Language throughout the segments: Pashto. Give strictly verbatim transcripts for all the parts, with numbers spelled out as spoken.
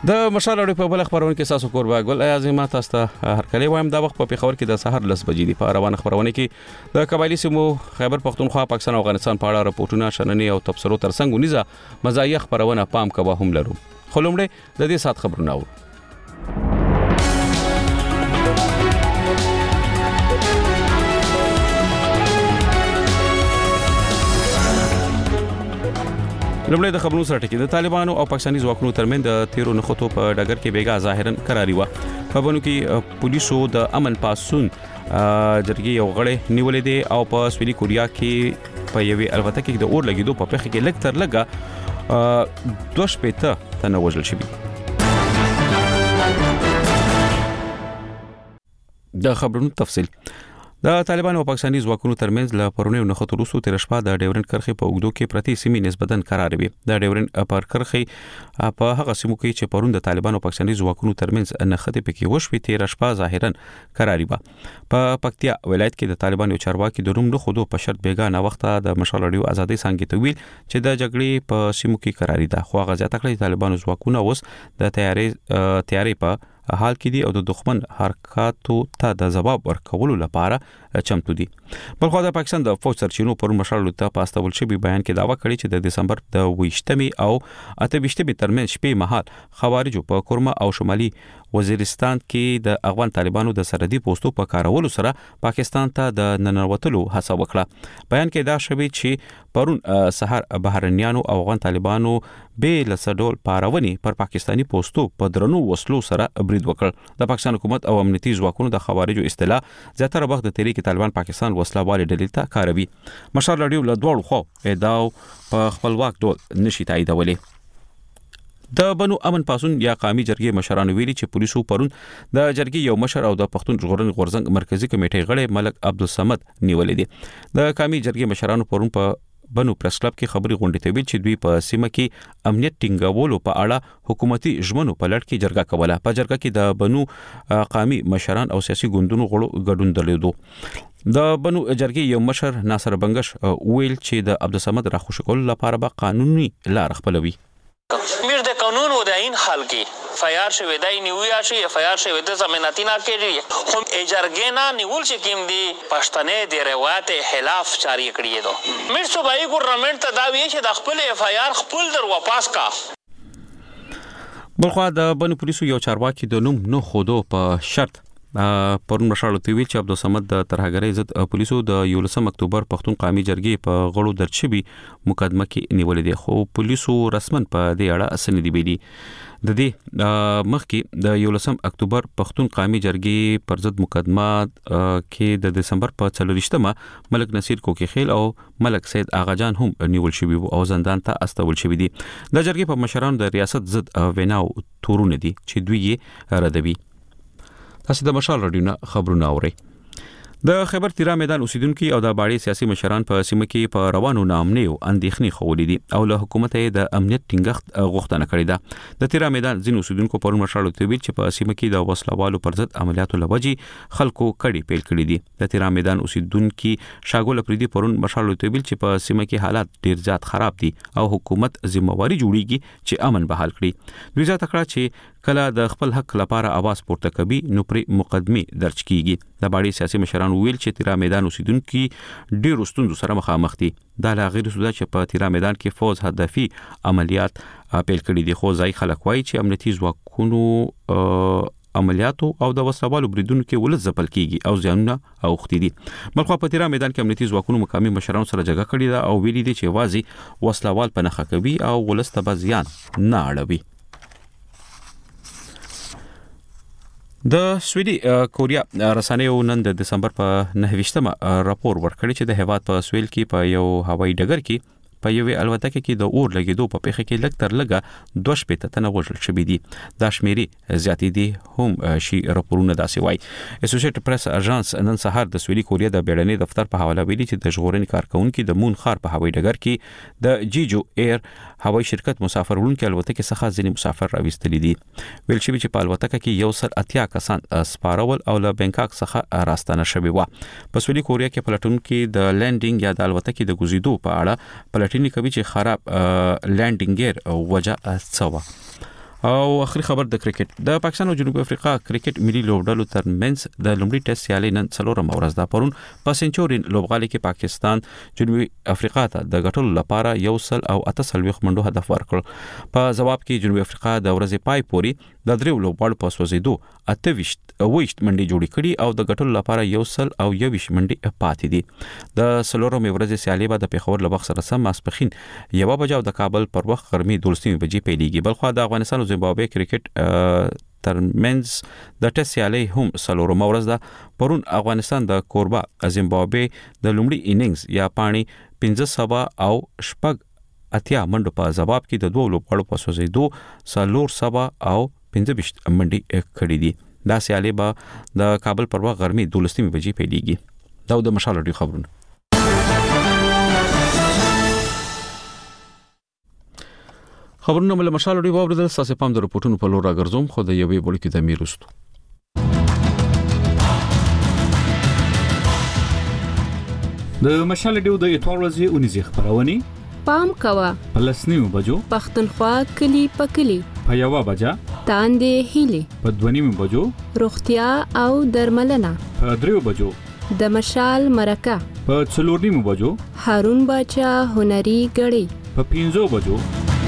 د مشال اړې په بل خبرونه کې تاسو کوربه ګل اعظم تاسو ته هر کله وایم دا وخت په پیښور کې د سحر لس بجې دی په روانه خبرونه کې د قبایلی سیمو خیبر پختونخوا پاکستان او افغانستان په اړه راپورټونه شننې او تبصرو ترڅنګ ونیزه مزایي خبرونه پام کوه هم لرو خو لومړی د دې سات خبرونه اورو لومړی د خبرونو سره ټکی د طالبانو او پاکستاني ځواکونو ترمن د تیرو نخښتو په ډګر کې بیګا ظاهرا قراری و په بنو کې پولیسو د امن پاسون جرګي یو غړی نیولې دي او په سویلي کوریا کې په یوې البته کې د اور لګیدو په پیښه کې لږ تر لږه دوه شپېته تنه وژل شوي د خبرونو تفصیل د طالبانو او پاکستاني ځواکونو ترمنځ له پرونی نخښتو وروسته تیر شپه د ډیورند کرښې په اوږدو کې پرتی سیمې نسبتاً قرار وي د ډیورند پر کرښې په هغه سیمو کې چې پرون د طالبانو او پاکستاني ځواکونو ترمنځ نخښتې پکې وشوي تیر شپه ظاهرا قراری و په پکتیا ولایت کې د طالبانو چارواکي د روم نخښدو په شرط بیګانه وخت د مشالړیو ازادي څنګه ته ویل چې د جګړې په سیمو کې قراری ده خو هغه ځات کړی طالبانو ځواکونه اوس د تیاری تیاری په حال کې دي او د دښمن حرکاتو ته د جواب ورکولو لپاره چمتو دي بلخو د پاکستان د فوج سرچینو پر مشالو ته پاستول شوی بیان کې داوا کړی چې د دسمبر د ویشتمې او اته ویشتمې ترمن شپې مهال خوارجو په کورما او شمالي وزیرستان کې د افغان طالبانو د سرحدي پوسټو په کارولو سره پاکستان ته د ننوتلو هڅه وکړه بیان کې دا شوی چې پرون سحر بهرنیانو او افغان طالبانو به لسډول پارونی پر پاکستانی پوسټو په درنو وسلو سره برید وکړ د پاکستان حکومت او امنیتي ځواکونو د خوارجو اصطلاح زیاتره وخت د تحریک طالبان پاکستان وسلوال ډلې ته کاروي مشال لړیو له دوړو خو ادعاو په خپلواک ډول نشي تاییدولې د بنو امن پاسون یا قومي جرګې مشرانو ویلي چې پولیسو پرون د جرګې یو مشر او د پښتون ژغورنې غورځنګ مرکزی کمیټې غړی ملک عبدالصمد نیولې دي د قومي جرګې مشرانو پرون په بنو پریس کلب کې خبري غونډې ته ویل چې دوی په سیمه کې امنیت ټینګولو په اړه حکومتي ژمنو په لړ کې جرګه کوله په جرګه کې د بنو قومي مشران او سیاسي ګوندونو غړو ګډون درلودو د بنو جرګې یو مشر ناصر بنگش ویل چې د عبدالصمد راخوش کول لپاره به قانوني لار خپلوي میر د قانون و د این حال کې فیار شوی دای نیویا شي فیار شوی د زمیناتی نه کېږي خو اجرګینا نیول چې کیم دی پښتنې د روایت خلاف جاری کړی دو میر صوبایي ګورنمنت ته دا وی چې د خپل اف آی آر خپل در واپس کا بلخو د بنو پولیسو یو چارواکي د نوم نه خودو په شرط پرون مشالو ته ویل چې عبدالصمد د ترهګرۍ ضد پولیسو د یولسم اکتوبر پښتون قومي جرګې په غړو درچبي مقدمه کې نیولې دي خو پولیسو رسمن په دې اړه اسنه دی ویلي د دې مخکې د یولسم اکتوبر پښتون قومي جرګې پر ضد مقدمه کې د دسمبر په څلورشتمه ملک نصیر کوکی خیل او ملک سید آغاجان هم نیول شوی او زندان ته استول شوی دي د جرګې په مشرانو د ریاست ضد ویناو تورونه دي چې دوی یې ردوي تاسو د مشال رادیو خبرونه اورئ د خیبر تیرا میدان اوسیدونکو او د باړي سیاسي مشران په سیمه کې په روانو نامنیو اندېښنې خولې دي او له حکومت د امنیت ټینګښت غوښتنه کړې ده د تیرا میدان ځین اوسیدونکو په مشالو ته ویل چې په سیمه کې د وسلوالو پر ضد عملیاتو لوجي خلکو کړي پیل کړي دي د تیرا میدان اوسیدونکو شاګول پریدي پرون مشالو ته ویل چې په سیمه کې حالات ډیر زیات خراب دي او حکومت ذمہواری جوړیږي چې امن بحال کړي دوی ځکه کړه چې کله د خپل حق لپاره आवाज پورته کوي نو پر مقدمه درج کیږي د باړي سیاسي مشران ویل چې تیرا میدان اوسیدونکو ډیر ستونزو سره مخامخ دي دا لا غیر سودا چې په تیرا میدان کې فوج هدفي عملیات پیل کړي دي خو ځای خلک وایي چې امنیتي ځواکونو عملیاتو او د وسلوالو بریدونو کې ولز ځپل کیږي او ځانونه اوختي دي بلخو په تیرا میدان کې امنیتي ځواکونو مقامي مشرانو سره جګړه کړې ده او ویلي دي چې وازي وسلوال په نخښه کوي او ولست به زیان نه اړوي د سویلي کوریا رسنیو نن د دسمبر په نهه ویشتمه راپور ورکړی چې د هیواد په سویل کې په یو هوایي ډګر کې په یوې الوتکه کې د اور لګیدو په پیښه کې لږ تر لږه دوه شپېته تنه وژل شوي دي دا شمیرې زیاتې دي هم شي راپورونه داسې وایي اسوسییټډ پریس اژانس نن سهار د سویلي کوریا د بیړني دفتر په حواله ویلي چې د ژغورنې کارکونکو د مون خار په هوایي ډګر کې د جیجو ایر هوایي شرکت مسافر وړونکو الوتکې څخه ځینې مسافر راوستلي دي ویل شوی چې په الوتکه کې یو سل اتیا کسان سپارول او له بنکاک څخه راستنه شوي و په سویلي کوریا کې پلټونکو د لینډینګ یا د الوتکې د گزیدو په اړه پلټنې کوي چې خراب لینډینګ ګیر وجه څه و او اخري خبر د کرکټ د پاکستان او جنوب افریقا کرکټ ملي لوبډلو ترمنځ د لومړي ټیسټ سیالي نن څلورم ورځ ده. پرون په سنچورین لوبغالي کې پاکستان جنوب افریقا ته د غټلو لپاره یو سل او اته سلويخ منډو هدف ورکړ. په جواب کې جنوب افریقا د ورځې پای پوري د دریو لوبغاړو په سوزیدو اته ویشت ویشت منډي جوړې کړي او د غټلو لپاره یو سل او یو ویشت منډي پاتې دي. د څلورم ورځې سیالي به د پیښور له وخت سره سم ماسپخین یو بجو د کابل پر وخت غرمې دولسمې بجې پیلېږي. بلخو د افغانستان او زیمبابوې کرکټ ترمنځ د ټیسټ سیالي هم څلورم ورځ ده. پرون افغانستان د کوربا زیمبابوې د لومړي اننګز یا پانی پنځه سبا او شپږ اتیا منډو په جواب کې د دوه لوبغاړو په سوزیدو څلور سبا او پنځه ویشت منډي کړې دي. دا سیالي به د کابل پر وخت غرمې دولسمې بجې پیلېږي. دا د مشال رادیو خبرونه. خبرونه مله مشال رادیو واوریدل. ساسه پام د رپورټونو په لور راګرځوم خو د یوې بول کې د میرستو د مشال رادیو د اتوار ورځې اونیزه خبرونه پام کوا پلسنیو بجو پختونخوا کلی پکلی په یوا بجا تاندې هیله په دونیمو بجو روغتیا او درملنه په دریو بجو د مشال مرکه په څلورنیمو بجو هارون باچا هنري غړي په پنځو بجو.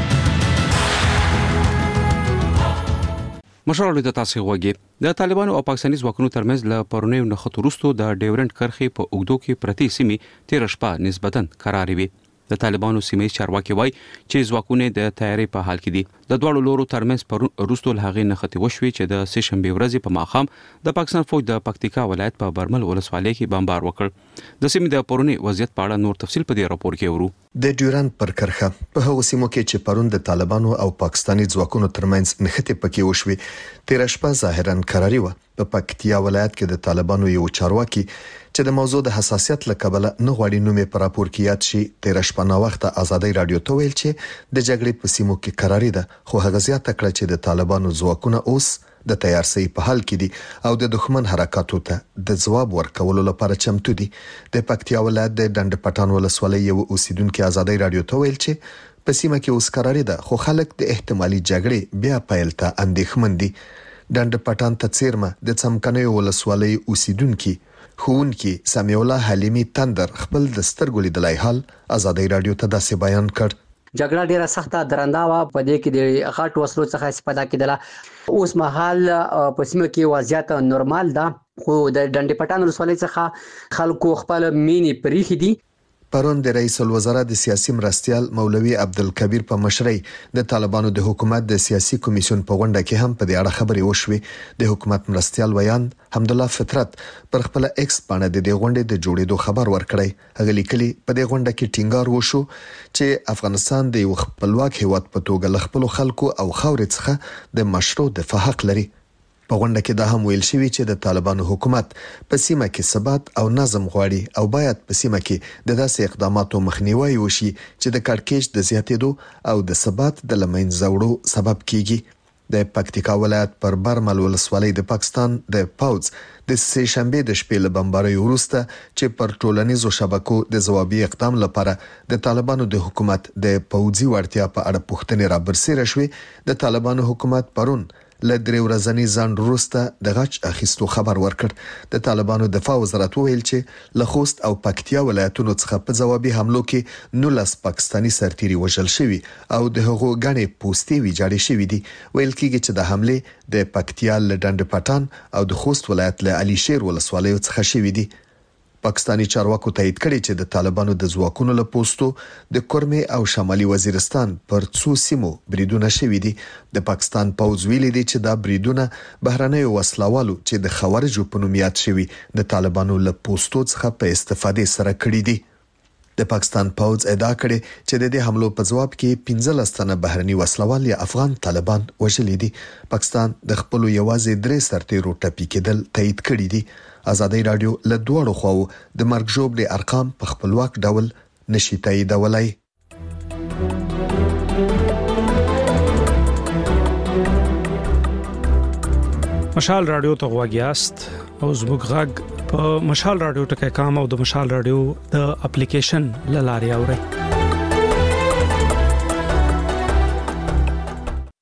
مشال د تاسو غوږی د طالبانو او پاکستاني ځواکونو ترمنځ له پرونیو نخښتو وروسته د ډیورنډ کرښې په اوګدو کې پرتی سیمې تیر شپه نسبتاً قرار وي. د طالبانو سیمې چارواکي وایي چې ځواکونه د تیاری په حال کې دي. د دوړو لورو ترمنځ پرون وروسته له هغې نخښتې وشوي چې د سه شنبه ورځې په ماښام د پاکستان فوج د پکتیکا ولایت په برمل ولسوالۍ کې بمبار وکړ. د سیمې د پرونی وضعیت په اړه نور تفصیل په دې راپور کې ورو. د ډیورنډ پر کرښه په هغو سیمو کې چې پرون د طالبانو او پاکستاني ځواکونو ترمنځ نښتې پکې وشوي تیر شپه ظاهرا قراري و. په پکتیا ولایت کې د طالبانو یو چارواکي چې د موضوع د حساسیت لکبله نه غواړي نومې پر راپور کې یاد شي تیر شپه نا وخت ازادي رادیو ته ویل چې د جګړې په سیمو کې قراري ده خو هغه زیاته کړه چې د طالبانو ځواکونه اوس د تیارسي په حال کې دي او د دښمن حرکاتو ته د جواب ورکولو لپاره چمتو دي. د پکتیا ولایت د ډنډ پټان ولسوالۍ یو اوسیدونکو ازادي رادیو ته ویل چې په سیمه کې اوس قراري ده خو خلک د احتمالي جګړې بیا پیل ته اندېښمن دي. ډنډ پټان ته چیرمه د څمکنیو ولسوالۍ اوسیدونکو خونکی سمیع الله حلیمی تندر خپل د سترګو لیدلای حال ازادي رادیو ته داسې بیان کړ. جګړه ډیره سخته درنده و په دې کې د غټ وسلو څخه استفاده کېدله. اوس مهال په سیمه کې وضعیت نورمال ده خو د ډنډ پټان ولسوالۍ څخه خلکو خپل مینې پریخي دي. پرون د رئیس الوزرا د سیاسي مرستيال مولوي عبدالکبیر په مشرۍ د طالبانو د حکومت د سیاسي کمیسیون په غونډه کې هم په دې اړه خبرې وشوې. د حکومت مرستيال ویان حمدالله فطرت پر خپل ایکس باندې د دې غونډې د جوړېدو خبر ورکړی. هغه لیکلي په دې غونډه کې ټینګار وشو چې افغانستان د یو خپلواک هیواد په توګه ل خپل خلکو او خاورې څخه د مشروع دفاع حق لري. په غونډه کې دا هم ویل شوی چې د طالبانو حکومت په سیمه کې ثبات او نظم غواړي او باید په سیمه کې د داسې اقداماتو مخنیوي وشي چې د کړکېچ د زیاتېدو او د ثبات د لمنځه وړو سبب کیږي. د پکتیکا ولایت پر برمل ولسوالۍ د پاکستان د پوز د سه شنبه د شپې له بمبارۍ وروسته چې پر ټولنیزو شبکو د ځوابي اقدام لپاره د طالبانو د حکومت د پوځي وړتیا په اړه پوښتنې را برسېره شوې. د طالبانو حکومت پرون له درې ورځنی ځان وروسته د غچ اخیستو خبر ورکړ. د طالبانو دفاع وزارت ویل چې له خوست او پکتیا ولایتونو څخه په ځوابي حملو کې نولس پاکستاني سرتیري وژل شوي او د هغو غنې پوستې ویجاړې شوې دي. ویل کېږي چې د حمله د پکتیا له ډنډ پټان او د خوست ولایت له علي شیر ولسوالۍ څخه شوې دي. پاکستاني چارواکو تایید کړي چې د طالبانو د ځواکونو له پوسټو د کورمه او شمالي وزیرستان پر څو سیمو بریدونه شوي دي. د پاکستان پوځ ویلي دي چې دا بریدونه بهرنۍ وسلوالو چې د خوارجو په نوم یاد شوي د طالبانو له پوسټو څخه په استفادې سره کړي دي. د پاکستان پوځ ادعا کړي چې د دې حملو په جواب کې پنځه لس تنه بهرني وسلوال یا افغان طالبان وژلي دي. پاکستان د خپل یوازې درې سرتیرو ټپي کېدل تایید کړي دي. ازادي رادیو له دوړو خواو د مرګ ژوبلې ارقام په خپلواک ډول نشي تاییدولای. مشال رادیو ته غواګیاست او زموږ غږ په مشال رادیو ټکي کام او د مشال رادیو د اپلیکیشن لاري اوري.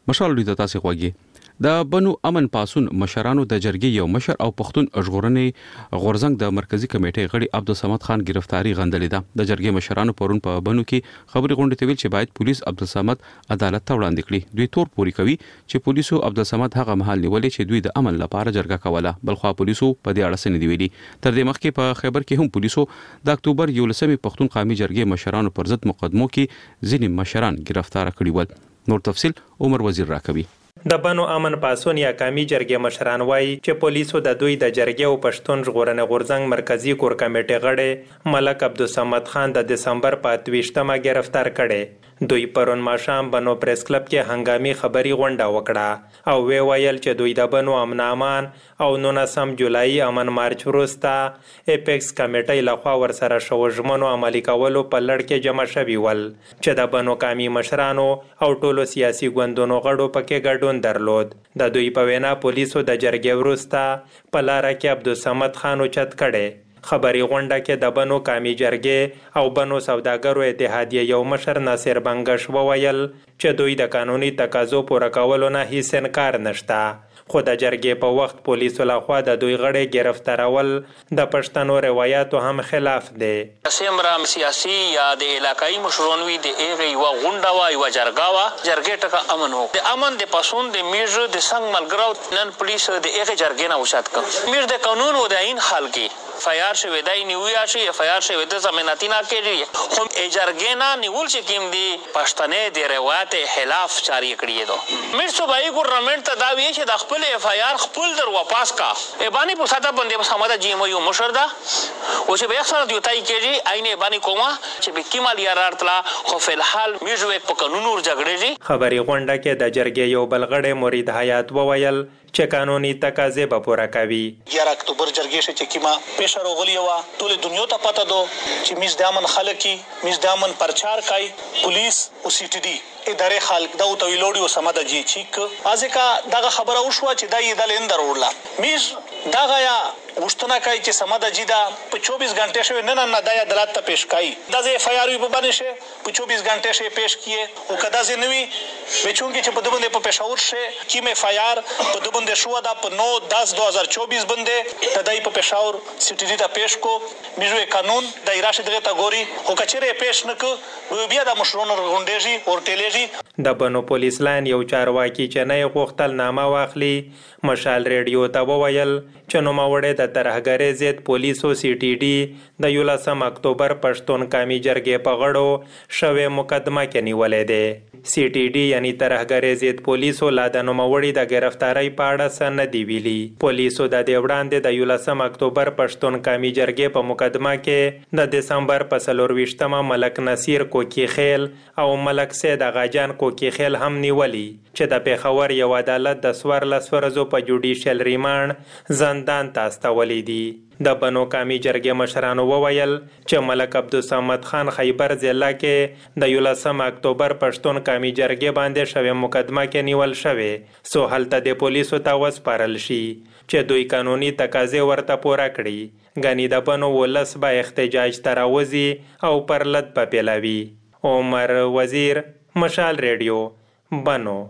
مشال لوی ته تاسو خوږی د بنو امن پاسون مشرانو د جرګې یو مشر او پښتون ژغورنې غورزنګ د مرکزی کمیټې غړي عبدالصمد خان گرفتاری غندلې ده. د جرګې مشرانو پرون په بنو کې خبري غونډه ته ویل چې باید پولیس عبدالصمد عدالت ته وړاندې کړي. دوی تور پوری کوي چې پولیسو عبدالصمد هغه محل نیولې چې دوی د امن لپاره جرګه کوله، بلخوا پولیسو په دې اړه سن دی ویلي. تر دې مخکې په خیبر کې هم پولیسو د اکتوبر یولسمې پښتون قومي جرګې مشرانو پر ضد مقدمو کې ځینې مشران گرفتار کړي ول. نور تفصيل عمر وزیر راکوي. د بنو امن پاسون یا قومي جرګې مشران وایي چې پولیسو د دوی د جرګې او پښتون ژغورنې غورځنګ مرکزی کور کمیټې غړی ملک عبدالصمد خان د دسمبر په اتویشتمه گرفتار کړي. دوی پرون ماښام بنو پریس کلب کې هنګامي خبري غونډه وکړه او وی ویل چې دوی د بنو امن امان او نولسم جولای امن مارچ وروسته اپیکس کمیټې لخوا ورسره شو ژمنو عملي کولو په لړ کې جمع شوي ول چې د بنو قومي مشرانو او ټولو سیاسي ګوندونو غړو پکې ګډون درلود. د دوی په وینا پولیسو د جرګې وروسته په لاره کې عبدالصمد خان اوچت کړي. خبري غونډه کې د بنو قومي جرګې او بنو سوداګرو اتحادیه یو مشر ناصر بنگش وویل چې دوی د قانوني تقاضو پوره کولو نه هیڅ انکار نشته، خو د جرګې په وخت پولیسو لخوا د دوی غړي گرفتارول د پښتنو روایتو هم خلاف دی. سیمرا سیاسي یا د علاقائی مشرونوي د ایغه یو غونډه وا یو جرګه وا جرګې ټکه امن هو د امن د پاسون د میژ د څنګه ملګرو نن پولیس د ایغه جرګې نه وشات ک میژ د قانون او د عین حال کې فیار شوی دای نیویا شي فیار شوی د زميناتی نه کېږي خو اجرګې نه نیول چې کیم دی پښتنې د روایت خلاف جاری کړی دو میر صوبایي ګورنمنت ته دا وی چې د خپل اف آی آر خپل در واپس کا ای باندې په ساده باندې سماده جی ایم یو مشر دا او چې به اکثر دیوتای کېږي عینه باندې کومه چې به کیمال یار تلا خو په الحال میژو په قانون ور جګړې خبري غونډه کې د جرګې یو بلغړې مرید حیات وویل چې قانوني تقاضې به پوره کوي. یار اکتوبر جرګې شته چې کیما پېښه راغلی و ټول دنیا ته پته دو چې میز د امن خلک کی میز د امن پرچار کوي پولیس او سی ټي ډي ادارې خلک دا تو ویلوړي او سماده جی چیک ازکه دغه خبره وشو چې دا یې د لندر وړله میز دغه یا وشتنه کوي چې سماده جی دا په چوبیس غنټه شوی نه نه نه د عدالت ته پیش کوي دا زه اف آی آر په باندې شه په چوبیس غنټه شوی پیش کیه او کدا زه نوي بچونګي چې په دبن په پېښور شه کی مې اف آی آر په دبن د شو دا په نو دس دو هزار چوبیس باندې تدای په پېښور سی ټي ډي ته پیش کو میژو قانون د ایراشه دغه ته ګوري او کچره پیش نک بیا د مشرونو غونډېږي او ټیلېږي. د بنو پولیس لاین یو چارواکي چې نه غوښتل نامه واخلي مشال ریډیو ته وویل چې نوموړی د ترهګرۍ ضد پولیسو سی ټي ډي د یولسم اکتوبر پښتون قومي جرګې په غړو شوې مقدمه کې نیولې ده. سی ټي ډي یعنی ترهګرۍ ضد پولیسو لا د نوموړي د گرفتاری په اړه څه نه دی ویلي. پولیسو د دې وړاندې د یولسم اکتوبر پښتون قومي جرګې په مقدمه کې د دسمبر په څلورویشتمه ملک نصیر کوکی خیل او ملک سید اغاجان کوکی خیل هم نیولي چې د پېښور یو عدالت د څوارلس ورځو په جوډیشل ریمانډ زندان ته استولی دي. د بنو قومي جرګې مشرانو وویل چې ملک عبدالصمد خان خیبر ضلع کې د یولسم اکتوبر پښتون قومي جرګې باندې شوې مقدمه کې نیول شوې سو هلته د پولیسو ته وسپارل شي چې دوی قانوني تقاضې ورته پوره کړي غني د بنو ولس به احتجاج ته راوځي او پر لد په پیلاوي. عمر وزیر مشال ریډیو بنو.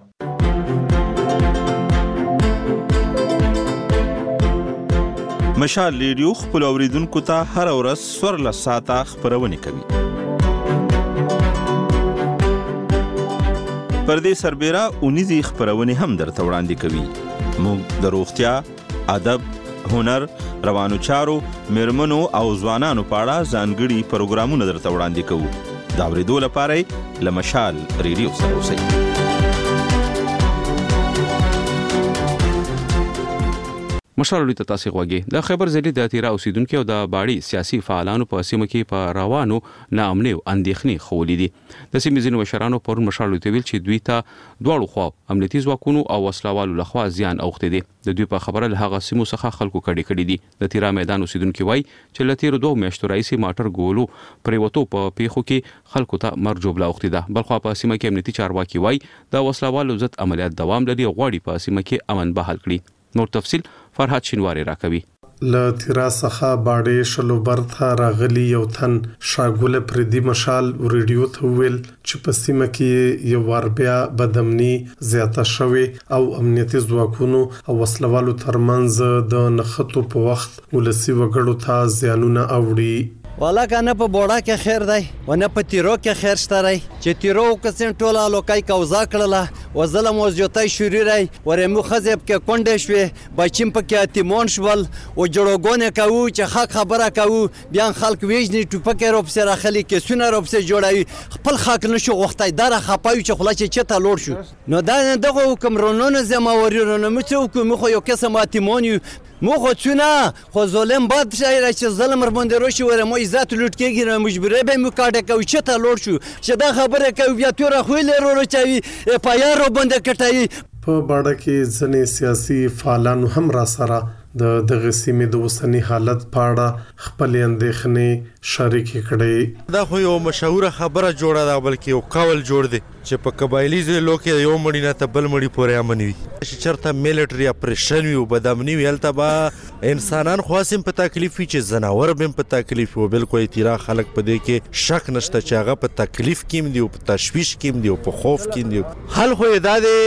مشال ریډیو خپل اوریدونکو ته هر ورځ سورل ساعته خبرونه کوي. پر دې سربېره اونیزي خبرونه هم درته وړاندې کوي. موږ د روغتیا، ادب، هنر، روانو چارو، میرمنو او ځوانانو په اړه ځانګړي پروګرامونه درته وړاندې کوو. دا اوریدو لپاره له مشال ریډیو سره اوسئ. مشال لوی ته تاسو غوږی د خیبر ضلع د تیرا اوسیدونکو او د باړي سیاسي فعالانو په سیمه کې په روانو ناامنۍ او اندېښنې خولې دي. د سیمې ځینو مشرانو پرون مشال لوی ته ویل چې دوی ته دواړو خوا امنیتي ځواکونو او وسلوالو لخوا زیان اوښتي دي. د دوی په خبره له هغه سیمو څخه خلکو کډې کړې دي. د تیرا میدان اوسیدونکو وایي چې له تیرو دوه میاشتو راهیسې ماټر ګولو پریوتو په پیښو کې خلکو ته مرګ جوړه اوښتي ده. بلخوا په سیمه کې امنیتي چارواکي وایي د وسلوالو ضد عملیات دوام لري او غواړي په سیمه کې امن بحال کړي. نور تفصيل فرحات شینواری راکوي. له تیرا څخه باډې شلو برته راغلی یو تن شاګوله پردي مشال ریډیو ته ویل چې په سیمه کې یو وار بیا بدامني زیاته شوې او امنیتي ځواکونو او وسلوالو ترمنځ د نښتو په وخت ولسی وګړو ته زیانونه اوړي. والا کنه په بوډا کې خیر دی و نه په تیرو کې خیر شته رای چې تیرو کسین ټوله لوکای کوزا کړله و ظلم او زیاتای شوري رای ورمو خزب کې کونډې شوې بچیم په کې اتمون شول او جوړګونه کوي چې حق خبره کوي بیا خلک ویجنی ټوپکې روپ سره خلی کې سونه روپ سره جوړوي خپل حق نشو غوښتای دره خپاوي چې خلاص چې ته لور شو نو دا دغه حکمرانونو زموارونو مڅو کوم خو یو قسم اتمون مو خو څونه خو ظلم باد شایر چې ظلم باندې روشي وره مو عزت لوټ کېږي نو مجبوره به مو کاټه کوي چې ته لور شو چې دا خبره کوي بیا تور خو له ورو چوي پایار باندې کټای. په باډه کې ځنې سیاسي فعالانو هم را سره د دغه سیمې د اوسنی حالت په اړه خپل اندېښنې شریک کړي. دا خو یو مشهوره خبره جوړه ده بلکې یو قول جوړ دی چې په قبایلی ځلو کې یو مړی نه ته بل مړی پورې امن وي چې چرته میلیټري اپریشن وي او بدامني وي هلته به انسانان خاصم په تکلیف وي چې زناور به په تکلیف وي. بالکل تیرا خلک په دې کې شک نشته چې هغه په تکلیف کې دي او په تشویش کې دي او په خوف کې دي. حل خو دا دی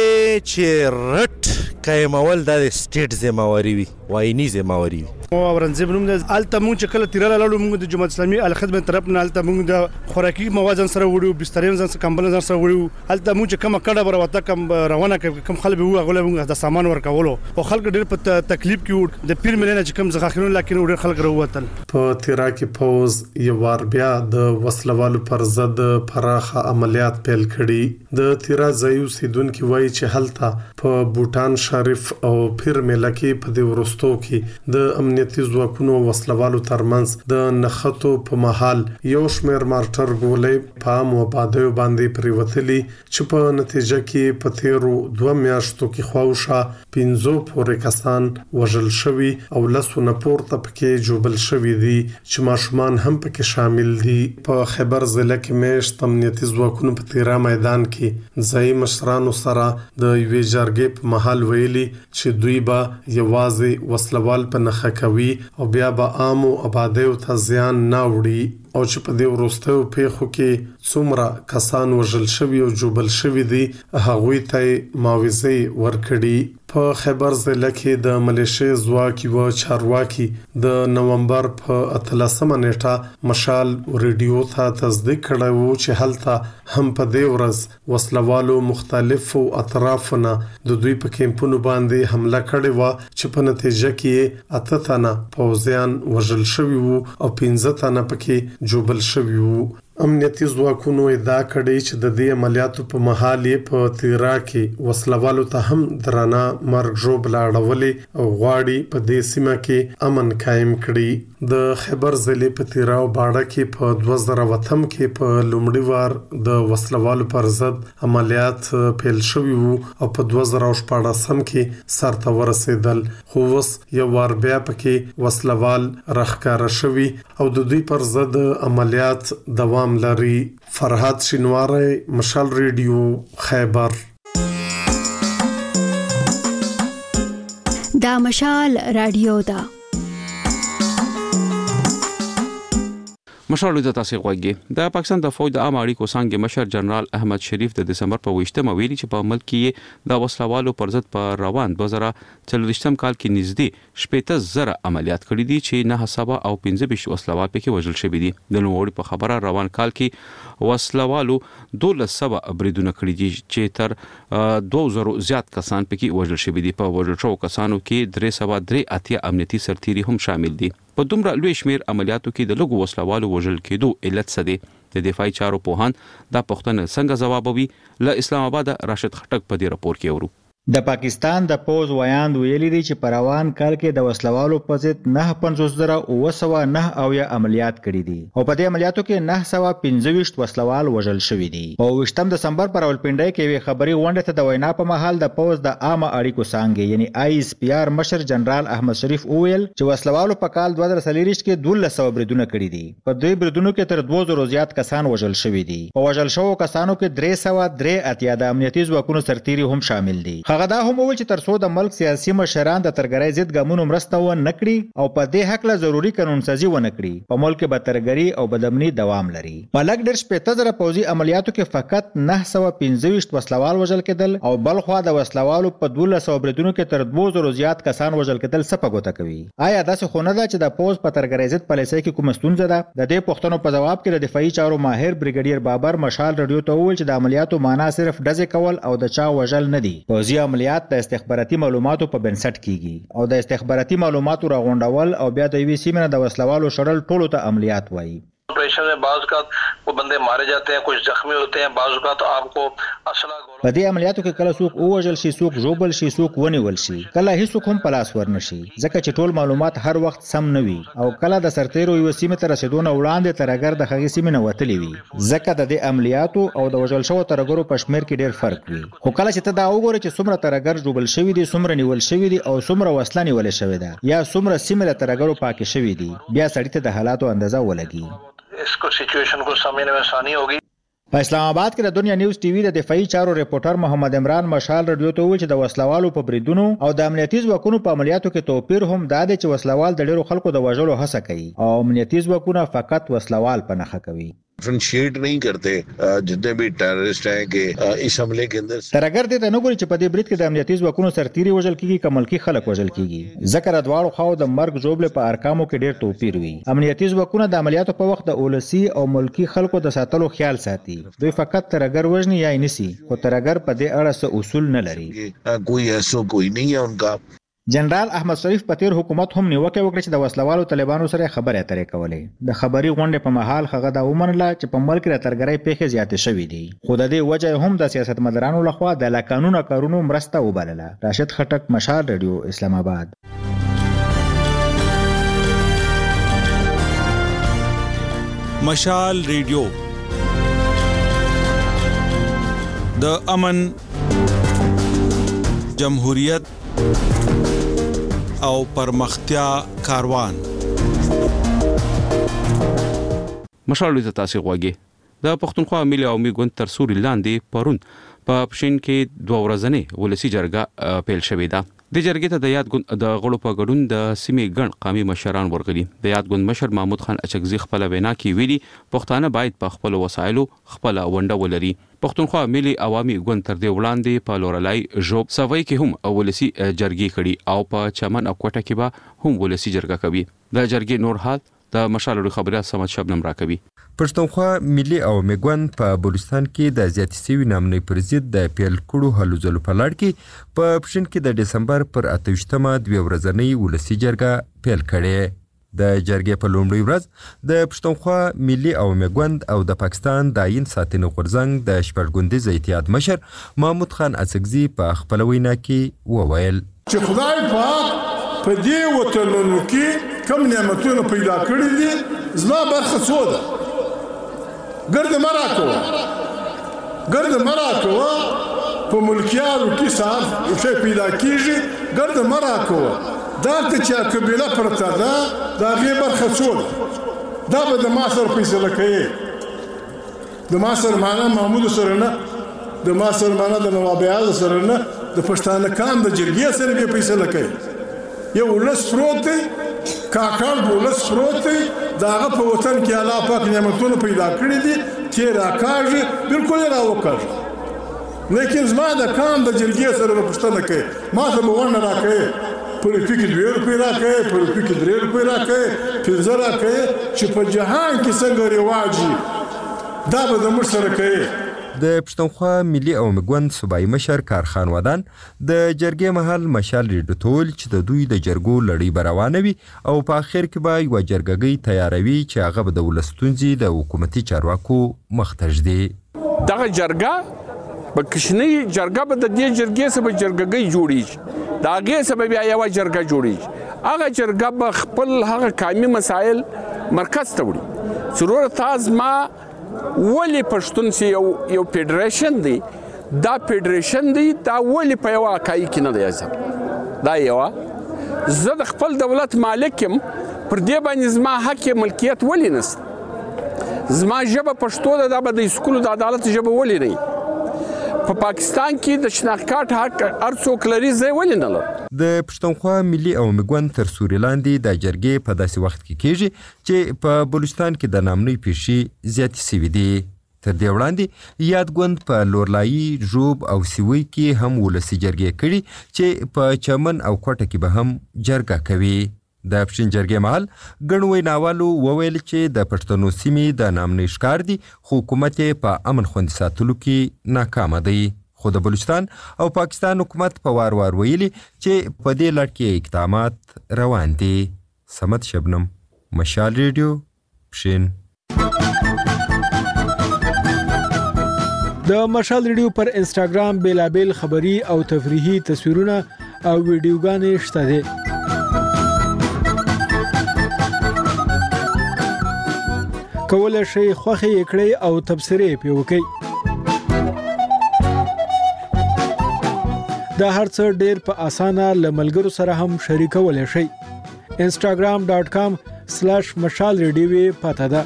چې رټ قائمول د سټیټ ذمہواری وي وایني ذمہواری وي. او ورنځب نوم د الته مونږ چې کله تیرا لاله مونږ د جماعت اسلامي الخدمت طرف نه الته مونږ د خوراکي مواد سره وړو بسترین سره کمبل سره وړو الته مونږ چې کومه کډه بر وته کم روانه کم خلک وو غوله مونږ د سامان ورکولو او خلک ډېر په تکلیف کې د پیر ملنه چې کم ځخاخرون لکه ډېر خلک وروتل. په تیرا کې فوز یو وار بیا د وسلوالو پر ضد پراخه عملیات پیل کړي. د تیرا ځایو سیدونکو وایي چې هلته په بوتان شریف او پیر ملک کې په دې ورستو کې د امنیتي ځواکونو وسلوالو ترمنځ د نښتو په محل یو شمېر مارټر ګولې په عام وبادیو باندې پریوتلي چې په نتیجه کې په تیرو دوه میاشتو کې خواوشا پنځو پورې کسان وژل شوي او لسونه پورته پکې جوبل شوي دي چې ماشومان هم پکې شامل دي. په خیبر ضلع کې میشت امنیتي ځواکونو په تیرا میدان کې ځای مشرانو سره د یوې جرګې په محل ویلي چې دوی به یوازې وسلوال په نښه کوي او بیا به عامو آبادیو ته زیان نه وړي او چې په دې وروستیو پیښو کې څومره کسان وژل شوي او جوبل شوي دي هغوی ته معاوضې ورکړي. په خیبر ضلع کې د ملیشیا ځواک یو چارواکي د نومبر په اتلسمه نیټه مشال ریډیو ته تصدیق کړی و چې هلته هم په دې ورځ وسلوالو مختلفو اطرافونه د دوی په کیمپونو باندې حمله کړې و چې په نتیجه کې اته تنه پوځیان وژل شوي وو او پنځه تنه پکې جوبل شوي وو. امنیتي ځواکونو ادعا کړې چې د دې عملیاتو په مهال په تیرا کې وسلوالو ته هم درانه مرګ ژوبل اړولې او غواړي په دې سیمه کې امن قائم کړي. د خیبر ضلع په تیرا او باډه کې په دوه زره وتم کې په لومړي وار د وسلوالو پر ضد عملیات پیل شوي وو او په دوه زره شپاړسم کې سرته ورسېدل خو اوس یو وار بیا پکې وسلوال راښکاره شوي او د دوی پر ضد عملیات دوام لري. فرحات شینواری مشال ریډیو خیبر. دا مشال رادیو دا مشال د تاسو غوږی د پاکستان د فوج د عام اړیکو څنګه مشر جنرال احمد شریف د دسمبر په ویشتمه ویلي چې په ملک کې د وسلوالو پر ضد په روان دوه زره څلوېښتم کال کې نږدې شپږ زره عملیات کړي دي چې نه حسابه او پنځه ویشت وسلوال پکې وژل شوي دي. د نوموړي په خبره روان کال کې وسلوالو دولس سوه بریدونه کړي دي چې تر دوه زره زیات کسان پکې وژل شوي دي. په وژل شوو کسانو کې درې سوه درې اتیا امنیتي سرتیري هم شامل دي. په دومره لوی شمیر عملیاتو کې د لږو وسلوالو وژل کېدو علت څه دی؟ د دفاعي چارو پوهان دا پوښتنه څنګه ځوابوي؟ له اسلام آباد راشد خټک په دې راپور کې اورو. د پاکستان د پوز ویاند ویلي دی چې په روان کال کې د وسلوالو په ضد نه پنځوس زره اوه سوه نه اویا عملیات کړي دي او په دې عملیاتو کې نه سوه پنځه ویشت وسلوال وژل شوي دي. په اوویشتم دسمبر پر راولپنډۍ کې یوې خبري غونډې ته د وینا په مهال د پوز د عامه اړیکو څانګې یعنی آی اس پی آر مشر جنرال احمد شریف وویل چې وسلوالو په کال دوه زره څلوېښت کې دولس سوه بریدونه کړي دي. په دې بریدونو کې تر دوه زره زیات کسان وژل شوي دي. په وژل شوو کسانو کې درې سوه درې اتیا د امنیتي ځواکونو سرتیري هم شامل دي. هغه دا هم وویل چې ترڅو د ملک سیاسي مشران د ترګرۍ ضد ګامونو مرسته ونه کړي او په دې حق له ضروري قانون سازي ونه کړي په ملک به ترګري او بدامني دوام لري. په لږ ډېر شپږ زره پوځي عملیاتو کې فقط نه سوه پنځه ویشت وسلوال وژل کېدل او بل خوا د وسلوالو په دولس سوه بریدونو کې تر دوه زرو زیات کسان وژل کېدل څه په ګوته کوي؟ آیا داسې خو نه ده چې د پوځ په ترګرۍ ضد پالیسۍ کې کومه ستونزه ده؟ د دې پوښتنو په جواب کې د دفاعي چارو ماهر بریګیډیر بابر مشال رادیو ته وویل چې د عملیاتو معنا صرف ډزې کول او د چا وژل نه دي. پوځي عملیات د استخباراتي معلوماتو په بنسټ کیږي او د استخباراتي معلوماتو راغونډول او بیا د یوې سیمې نه د وسلوالو شړل ټولو ته عملیات وایي. ऑपरेशन में बाज़ का वो बंदे मारे जाते हैं, कुछ जख्मी होते हैं, बाज़ का तो आपको असला په دې عملیاتو کې کله څوک ووژل شي, څوک ژوبل شي, څوک ونیول شي, کله هیڅوک هم په لاس ورنشي ځکه چې ټول معلومات هر وخت سم نه وي او کله د سرتیرو یو سیمه ته رسیدو نه وړاندې ترګر د هغې سیمې نه وتلی وي ځکه د دې عملیاتو او د وژل شوو ترګرو په شمېر کې ډېر فرق وي. خو کله چې ته دا وګورې چې څومره ترګر ژوبل شوي دي, څومره نیول شوي دي او څومره وسله نیولې شوې ده یا څومره سیمې له ترګرو پاکې شوي دي, بیا سړي ته د حالاتو اندازه ولګي. इसको सिचुएशन को समझने में आसानी होगी. په اسلام آباد کې د دنیا نیوز ټي وي د دفاعي چارو ریپورټر محمد عمران مشال رادیو ته وویل چې د وسلوالو په بریدونو او د امنیتي ځواکونو په عملیاتو کې توپیر هم دا دی چې وسلوال د ډېرو خلکو د وژلو هڅه کوي او امنیتي ځواکونه فقط وسلوال په نښه کوي. डिफरेंशिएट नहीं करते जितने भी टेररिस्ट हैं कि इस हमले के अंदर ترګر دې ته نه ګوري چې په دې برید کې د امنیتي ځواکونو سرتیري وژل کیږي که ملکي خلک وژل کیږي ځکه د دواړو خواو د مرګ ژوبلې په ارقامو کې ډېر توپیر وي. امنیتي ځواکونه د عملیاتو په وخت د اولسي او ملکي خلکو د ساتلو خیال ساتي. دوی فقط ترګر وژني یا یې نیسي, خو ترګر په دې اړه څه اصول نه لري. کوئی ایسو کوئی نہیں ہے ان کا. جنرال احمد شریف په تیر حکومت هم نیوکه وکړه چې د وسلوالو طالبانو سره خبرې اترې کولې. د خبري غونډې په مهال هغه دا ومنله چې په ملک د ترګرۍ پیښې زیاتې شوې دي, خو د دې وجه هم د سیاستمدارانو لخوا د لاقانونه کارونو مرسته وبلله. راشد خټک, مشال رادیو, اسلام آباد. مشال رادیو د امن, جمهوریت او پرمختیا کاروان. مشال ته تاسو غوږی د پښتونخوا ملي عوامي ګوند تر سوري لاندې پرون په پښین کې دوه ورځې ولسی جرګه پیل شوې ده. د جرګې ته د یاد ګوند د غړو په ګډون د سیمې ګڼ قومي مشران ورغلي. د یاد ګوند مشر محمود خان اچکزي خپل وینا کې ویلي پښتانه باید په خپل وسایلو خپل ونډه ولري. پښتونخوا ملي عوامي ګوند تر دې وړاندې په لورلای ژوب سوي کې هم ولسی جرګې کړي او په چمن او کوټه کې به هم ولسی جرګه کوي. د جرګې نور حال د مشال خبريات سمات شبنم راکوي. پښتونخوا ملي عوامي ګوند په بلوچستان کې د زیاتې سوي نامنۍ پر ضد د پیل کړو هلو ځلو په لړ کې په پښین کې د دسمبر پر اته ویشتمه دوه ورځنۍ ولسی جرګه پیل کړې. د جرګې په لومړۍ ورځ د پښتونخوا ملي عوامي ګوند او د پاکستان د آیین ساتنې غورځنګ د شپږګوندیز اتحاد مشر محمود خان اڅکزي په خپل وینا کې وویل چې خدای پاک په دې وطنونو کې کوم نعمتونه پیدا کړی دي زما برخه څو ده. ګرد مرا کوه ګرد مرا کوه په ملکیارو کې صاحب څه پیدا کیږي. ګرد مرا کوه دا چې قبیله پرته ده دا غي برخه څو ده. دا به د ما سره فیصله کوي. د ما سره معنا محمود سره نه, د ما سره معنا د نواب ایاز سره نه, د پښتانه کام د جرګې سره به فیصله کوي. یو ولس پروت دی, کاکړ په ولس پروت دی, د هغه په وطن کې الله پاک نعمتونه پیدا کړي دي چې راکاږي بالکل را وکړي. لیکن زما د کام د جرګې سره پښتنه کوي, ما ته به ونه راکوي پر فکر دوه روپۍ راکوي, پر فکر درې روپۍ راکوي, پنځه راکوي, چې په جهان کې څنګه رواج دا به د موږ سره کوي. د پښتونخوا ملي عوامي ګوند صوبایي مشر کارخان ودان د جرګې مهال مشال ریډو ټول چې د دوی د جرګو لړۍ به روانه وي او په اخر کې به یوه جرګګۍ تیاروي چې هغه به د ولس ستونزې د حکومتي چارواکو مخ ته ږدي. دغه جرګه په کشنۍ جرګه به د دې جرګې څخه به جرګګۍ جوړیږي, د هغې څخه به بیا یوه جرګه جوړیږي. هغه جرګه به خپل هغه قومي مسایل مرکز ته وړي. ضرور تاسو ما ولی پښتون سی یو یو فدریشن دی, دا فدریشن دی دا ولی په یو اکای کې نه دی ځم. دا یو زه د خپل دولت مالکم پر دې باندې زما حق ملکیت ولی نست. زما ژبه پښتو ده, دا به د سکول د عدالت ژبه ولی نه. په پاکستان کې د شناخت کارت حق هر څوک لري، زه ولې نه لرم؟ د پښتونخوا ملي او میګوند تر سوري لاندې د جرګې په داسې وخت کې کېږي چې په بلوچستان کې د نامنوي پیښې زیاتې سوي دي. تر دې وړاندې یاد ګوند په لورلایي، ژوب او سیوی کې هم ولسي جرګې کړي چې په چمن او کوټه کې به هم جرګه کوي. د پښین جرګې مهال ګڼ ویناوالو وویل چې د پښتنو سیمې د نامنوي ښکار دي، خو حکومت یې په امن خوندي ساتلو کې ناکامه دی. خو د بلوچستان او پاکستان حکومت په وار وار ویلي چې په دې لړ کې اقدامات روان دي. صمد شبنم، مشال ریډیو، پښین. د مشال ریډیو پر انسټاګرام بیلابیل خبري او تفریحي تصویرونه او ویډیوګانې شته دي. کولای شئ خوښه یې کړئ او تبصرې پې وکړئ. دا هر څه ډېر په اسانه له ملګرو سره هم شریکولی شئ. انسټاګرام ډاټ کام سلاش مشال ریډیو پته ده.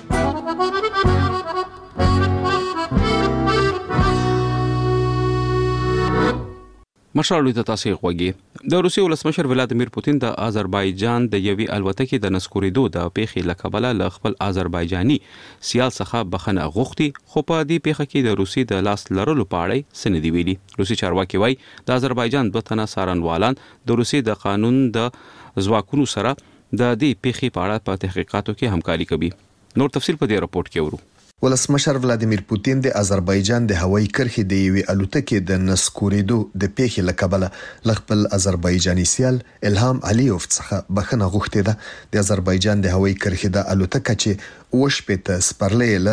مشال ته تاسو غوږی. د روسیې ولسمشر ولادیمیر پوتین د آذربایجان د یوې الوتکې د نسکورېدو د پیښې له کبله له خپل آذربایجاني سیال څخه بخښنه غوښتي، خو په دې پیښه کې د روسیې د لاس لرلو په اړه څه نه دي ویلي. روسي چارواکي وایي د آذربایجان دوه تنه څارنوالان د روسیې د قانون د ځواکونو سره د دې پیښې په اړه په تحقیقاتو کې همکاري کوي. نور تفصیل په دې راپورټ کې ورو. ولسمشر ولادیمیر پوتین د آذربایجان د هوایي کرښې د یوې الوتکې د نسکورېدو د پیښې له کبله له خپل آذربایجاني سیال الهام علیوف څخه بخښنه غوښتې ده. د آذربایجان د هوایي کرښې د الوتکه چې اوه شپېته سپرلۍ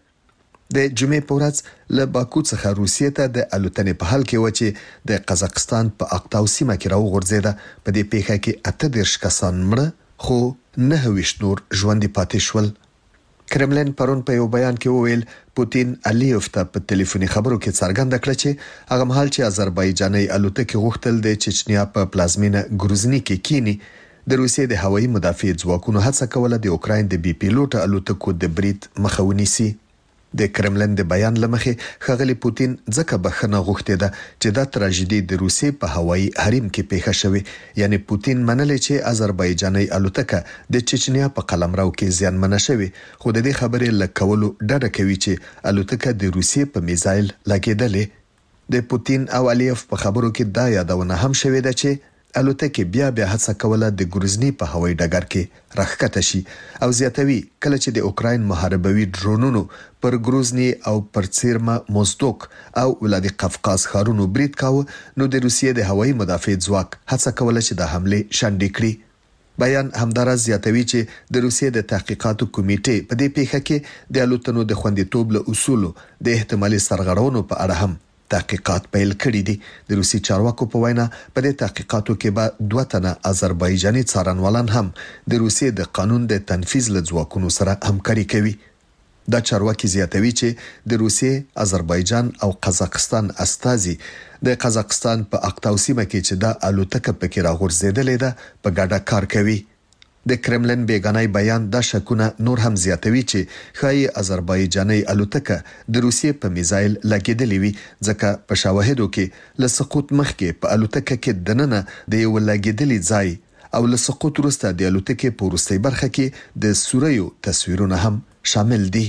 لرلې د جمعې په ورځ له باکو څخه روسیې ته د الوتنې په حال کې و چې د قزاقستان په اقتاو سیمه کې راوغورځېده. په دې پیښه کې اته دېرش کسان مړه، خو نهه ویشت نور ژوندي پاتې شول. کرملین پرون په یو بیان کې وویل پوتین الیوف ته په ټلیفوني خبرو کې څرګنده کړه چې هغه مهال چې آذربایجاني الوتکې غوښتل د چچنیا په پلازمینه ګروزني کې کینی، د روسیې د هوایي مدافع ځواکونو هڅه کوله د اوکراین د بي پیلوټ الوتکو د برید مخه ونیسي. د کرملین د بیان لمخې ښاغلي پوتین ځکه بخښنه غوښتې ده چې دا تراژیدي د روسیې په هوایي حریم کې پیښه شوې. یعنی پوتین منلی چې آذربایجاني الوتکه د چچنیا په قلمرو کې زیانمنه شوې، خو د دې خبرې له کولو ډډه کوي چې الوتکه د روسیې په میزایل لګېدلې. د پوتین او الیف په خبرو کې دا یادونه هم شوې ده چې الوتکه بیا بیا هڅه کوله د ګروزني په هوایي ډګر کې راښکته شي او زیاتوي کله چې د اوکراین محاربوي ډرونونو پر ګروزني او پر سیرما موزدوک او ولادي قفقاز ښارونو برید کاوه، نو د روسیې د هوایي مدافع ځواک هڅه کوله چې د حمله شنډې کړي. بیان همداراز زیاتوي چې د روسیې د تحقیقاتو کمیټې په دې پیښه کې د الوتنو د خوندیتوب له اصولو د احتمالي سرغړونو په اړه هم تحقیقات پیل کړي دي. د روسي چارواکو په وینا په دې تحقیقاتو کې به دوه تنه آذربایجاني څارنوالان هم د روسیې د قانون د تنفيذ له ځواکونو سره همکاري کوي. دا چارواکي زیاتوي چې د روسیې، آذربایجان او قزاقستان استازي د قزاقستان په اقتاو سیمه کې چې دا الوتکه پکې راغورځېدلې ده په ګډه کار کوي. د کرملین بیگانای بیان دا شکونه نور هم زیاتوي چې خای آذربایجاني الوتکه د روسیې په میزایل لګیدلې وي، ځکه په شواهدو کې له سقوط مخکې په الوتکه کې دننه د یو لګیدلې ځای او له سقوط وروسته د الوتکې په وروستۍ برخه کې د سوریو تصویرونه هم شامل دي.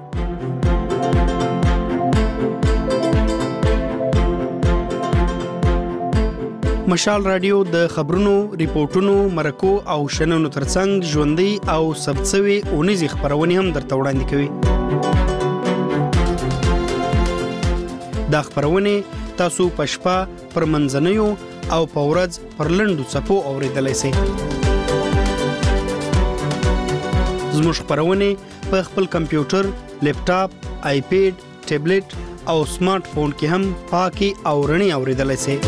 مشال رادیو د خبرونو، ریپورتونو، مرکو او شننو ترڅنګ ژوندۍ او ثبتسوي اونیزي خبرونه هم درته وړاندې کوي. دا خبرونه تاسو په شپه پر منځنیو او په ورځ پر لنډو څپو اوریدلای شئ. زموږ خبرونه په خپل کمپیوټر، لیپټاپ، آیپیډ، ټابلیټ او سمارټ فون کې هم پاکي او رڼي اوریدلای شئ.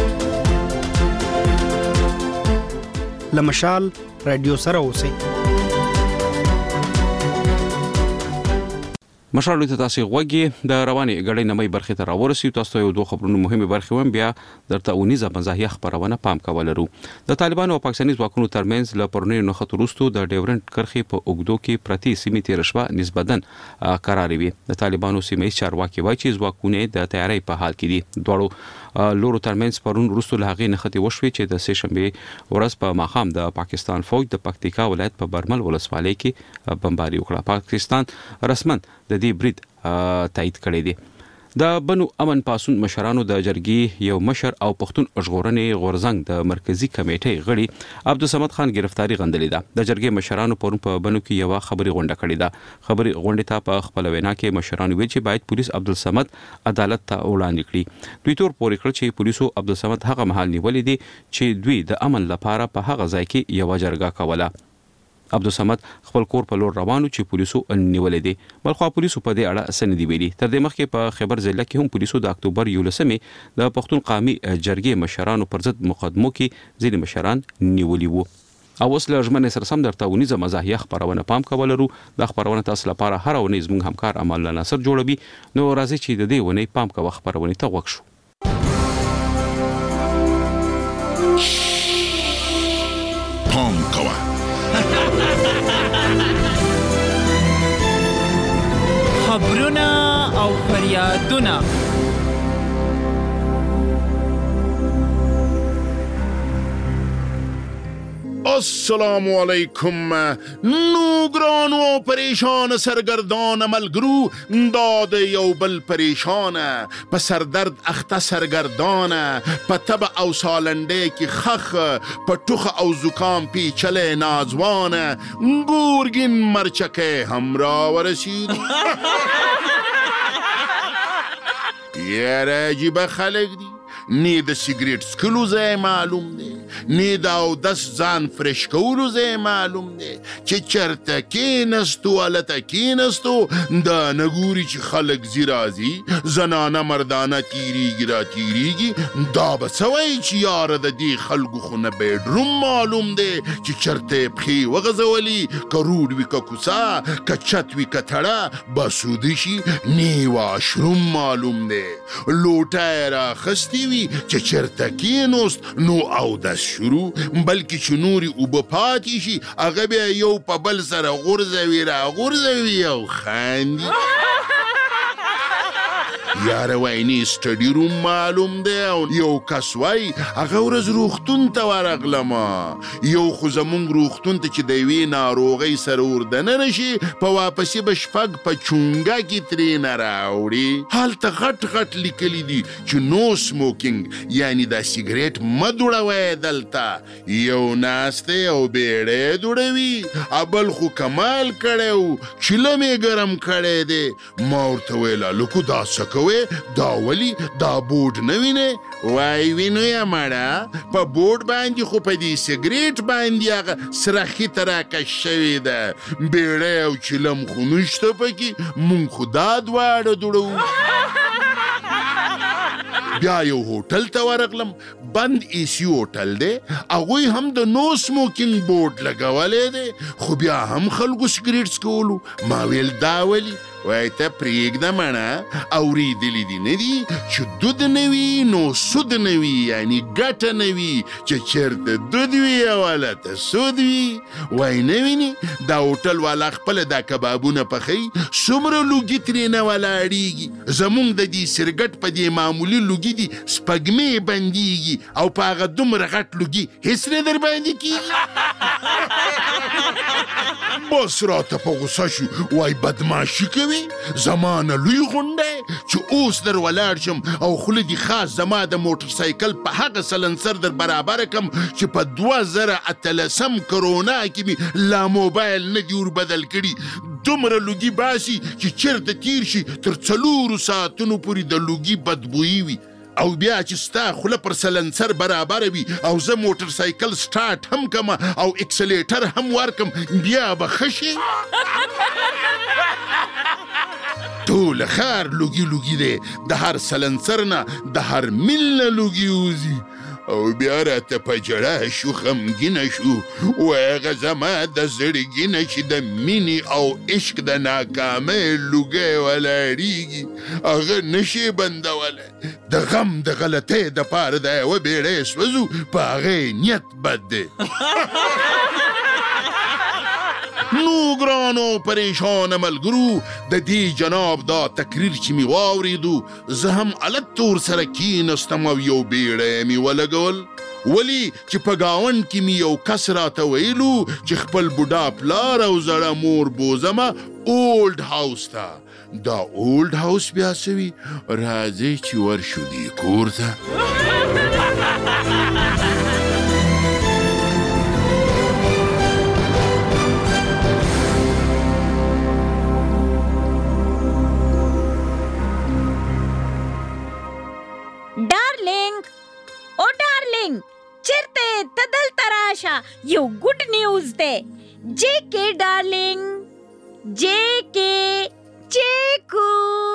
لمشال رادیو سره اوسئ. مشرانو ته تاسو غوږی د رواني غړې نمای برخه ته راورسي تاسو ته یو دوه خبرونه مهمه برخه وم بیا درته اونیزه مزاحیه خبرونه پام کولرو د طالبانو او پاکستاني ځواکونو ترمنځ ل پرونی نو خطرستو د ډیورنټ کرخي په اوګدو کې پرتی سیمې تیرشوا نسبتاً قرار وي د طالبانو سیمې چارواکي وایي چې ځواکونه د تیاری په حال کې دي دوړو لورو ترمنځ پرون روستو لغې نختی وشوي چې د سه شنبه ورځ په ماخام د پاکستان فوج د پکتیکا ولایت په برمل ولسوالۍ کې بمباري وکړه پاکستان رسمن د دې برید تایید کړی دی د بنو امن پاسون مشرانو د جرګي یو مشر او پښتون اشغورنې غورزنګ د مرکزی کمیټې غړي عبدالصمد خان گرفتاری غندلې ده د جرګي مشرانو پرون په بنو کې یو خبري غونډه کړې ده خبري غونډه ته په خپل وینا کې مشرانو ویل چې باید پولیس عبدالصمد عدالت ته وړاندې کړي دوی تور پورې کړ چې پولیسو عبدالصمد هغه محل نیولې دي چې دوی د امن لپاره په هغه ځای کې یو جرګه کوله عبدالصمد خپل کور په لور روانو چې پولیسو نیولې دي بلخو پولیسو په دې اړه سندې ویلي تر دې مخکې په خبر ضلع کې هم پولیسو د اکتوبر یولسمې د پښتون قومي جرګې مشرانو پر ضد مقدمو کې ځینې مشران نیولي وو او اوس له ژمنې سره سم درته ونیزه مزاحیه خبرونه پام کولرو د خبرونه تاسو لپاره هر ونیز موږ همکار عمل ناصر جوړوي نو راځي چې د دې ونی پام کوه خبرونه ته وښو پام کوه خبرونه او فریادونه السلام علیکم نوگران و پریشان سرگردان ملگرو داد یو بل پریشان پا سردرد اخته سرگردان پا تب او سالنده کی خخ پا تخ او زکام پیچل نازوان گورگین مرچکه همرا ورسید یه عجیب خلق دی نی د سیگریټ سکلو ځای معلوم دی نی د اودس ځان فرش کولو ځای معلوم دی چې چرته کېنستو هلته کېنستو دا نه ګوري چې خلک ځي راځي زنانه مردانه تیریږي را تیریږي دا به څه وایي چې یاره د دې خلکو خو نه بیډروم معلوم دی چې چرته یې پښې وغځولي که روډ وي که کوڅه که چت وي که تړه بسودی شي نی واشروم معلوم دی لوټه یې راخستې وي چې چرته کېنوست نو اودس شروع بلکې چې نورې اوبه پاتې شي هغه بیا یو په بل سره غورځوي را غورځوي او خاندي یاره وای نی سټډي روم معلوم دی او یو کس وای هغه ورځ روغتون ته ورغلمه یو خو زمونږ روغتون ته چې د یوې ناروغۍ سره وردننه شي په واپسې به شپږ په چونګه کې ترې نه راوړي هلته غټ غټ لیکلي دي چې نو سموکینګ یعنی دا سیګریټ مه دوړوئ دلته یو ناست دی او بیړی دوړوي ابل خو کمال کړی و چیلم یې ګرم کړی دی ما ورته ویل هلکو دا څه کوئ دا ولی دا بورډ نه وینې وای وینو یا مړه په بورډ باندې خو په دې سیګریټ باندې هغه سره خیته راکش شوې ده بیړی او چیلم خو نشته پکې مونږ خو دا دواړه دوړو بیا یو هوټل ته ورغلم بند ایسی هوټل دی هغوی هم د نو سموکینګ بورډ لګولی دی خو بیا هم خلکو سیګریټ څکولو ما ویل دا ولي وای ته پرېږده مړه اورېدلي دي نه دي چې دود نه وي نو سود نه وي یعنې ګټه نه وي چې چېرته دود وي او هلته سود وي وای نه وینې دا هوټل والا خپله دا کبابونه پخوي څومره لوګي ترېنه ولاړېږي زمونږ د دې سرګټ په دې معمولي لوګي دي سپږمې بندېږي او په هغه دومره غټ لوګي هېڅ نه در باندې کېږي بس راته په غوسه شو وای بدماشي کوي زمانه لوی غونډی چې اوس در ولاړ شم او خوله دې خاص زما د موټر سایکل په هغه سلنسر در برابره کم چې په دوه زره اتلسم کرونا کې مې لا موبایل نه دي ور بدل کړي دومره لوګي باسي چې چېرته تیر شي تر څلورو ساعتونو پورې د لوګي بدبویي وي او بیا چې ستا خوله پر سلنسر برابره وي او زه موټر سایکل سټارټ هم کم او اکسلیټر هم ورکم بیا به ښه شي ټول ښار لوګي لوګي دی د هر سلنسر نه د هر میل نه لوګي وځي او بیا راته په ژړا شو غمګینه شو و هغه زما د زړګي نه چې د مینې او عشق د ناکامۍ لوګی ولاړېږي هغه نشي بندولی د غم د غلطۍ دپاره د یوه بیړۍ سوځو په هغې نیت بد دی نو ګرانو پریشانه ملګرو د دې جناب دا تقریر چې مې واورېدو زه هم هلته ورسره کېنستم او یو بیړی مې ولګول ولې چې په ګاونډ کې مې یو کس راته ویلو چې خپل بوډا پلار او زړه مور بوزمه اولډ هاوس ته دا اولډ هاوس بیا څه وي راځئ چې ورشو دې کور ته ډارلینګ او ډارلینګ چیرته ته دلته راشه یو ګډ نیوز دی جے کے ډارلینګ جے کے چیکو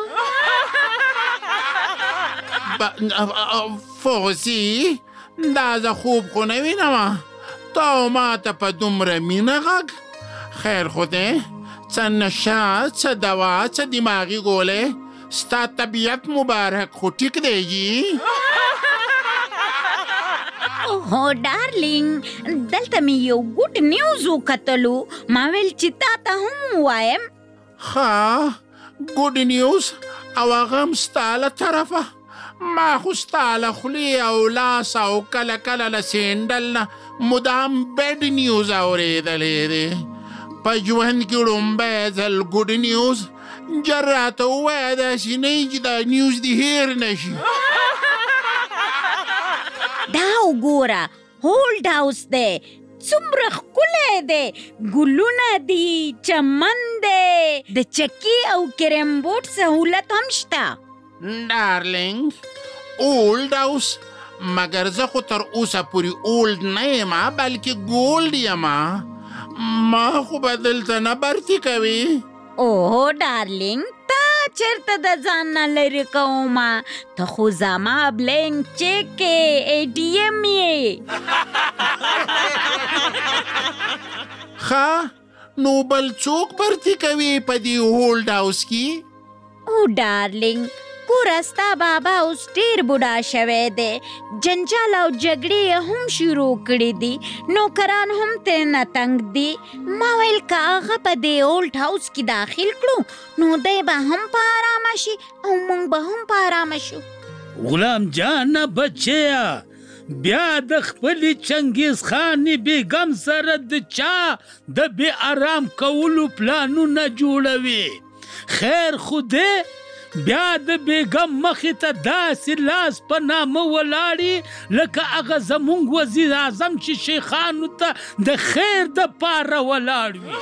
فوزي دا زه خوب خو نه وینم تا ما ته په دومره مینه غږ خیر خو دی څه نشه څه دوا څه دماغي ګولې ستا طبیعت مبارک خو ټیک دی جی هو ډارلینګ دلته مې یو ګډ نیوز وکتلو ما ویل چې تا ته هم ووایم ښه ګډ نیوز او هغه هم ستا له طرفه ما خو ستا له خولې او لاس او کله کله له سینډل نه مدام بد نیوز اورېدلی دی په ژوند کې ړومبی ځل ګډ نیوز جر راته ووایه داسې نه وي چې دا نیوز دې هیر نه شي دا وګوره هولډ هاوس دی څومره ښکلی دی ګلونه دي چمن دی د چکي او کریم بورډ سهولت هم شته ډارلینګ اولډ هاوس مګر زه خو تر اوسه پورې اولډ نه یم بلکې ګولډ یم ما خو به دلته نه برتي کوي اوه ډارلینګ تا چېرته د ځان نه لرې کومه ته خو زما بلینک چیک کې ای ټي ایم یې ښه نو بل څوک برتي کوي په دې هولډ هاوس کې او ډارلینګ ګوره ستا بابا اوس ډېر بوډا شوی دی جنجال او جګړې هم شروع کړي دي نوکران هم ترېنه تنګ دي ما ویل که هغه په دې اولډ هاوس کې داخل کړو نو دی به هم په ارامه شي او موږ به هم په ارامه شو غلام جانه بچیا بیا د خپلې چنګیز خانې بیګم سره د چا د بې ارام کولو پلانونه جوړوي خیر خو دی بیا د بیګم مخې ته داسې لاس په نامه ولاړې لکه هغه زموږ وزیر اعظم چې شیخانو ته د خیر دپاره ولاړ وي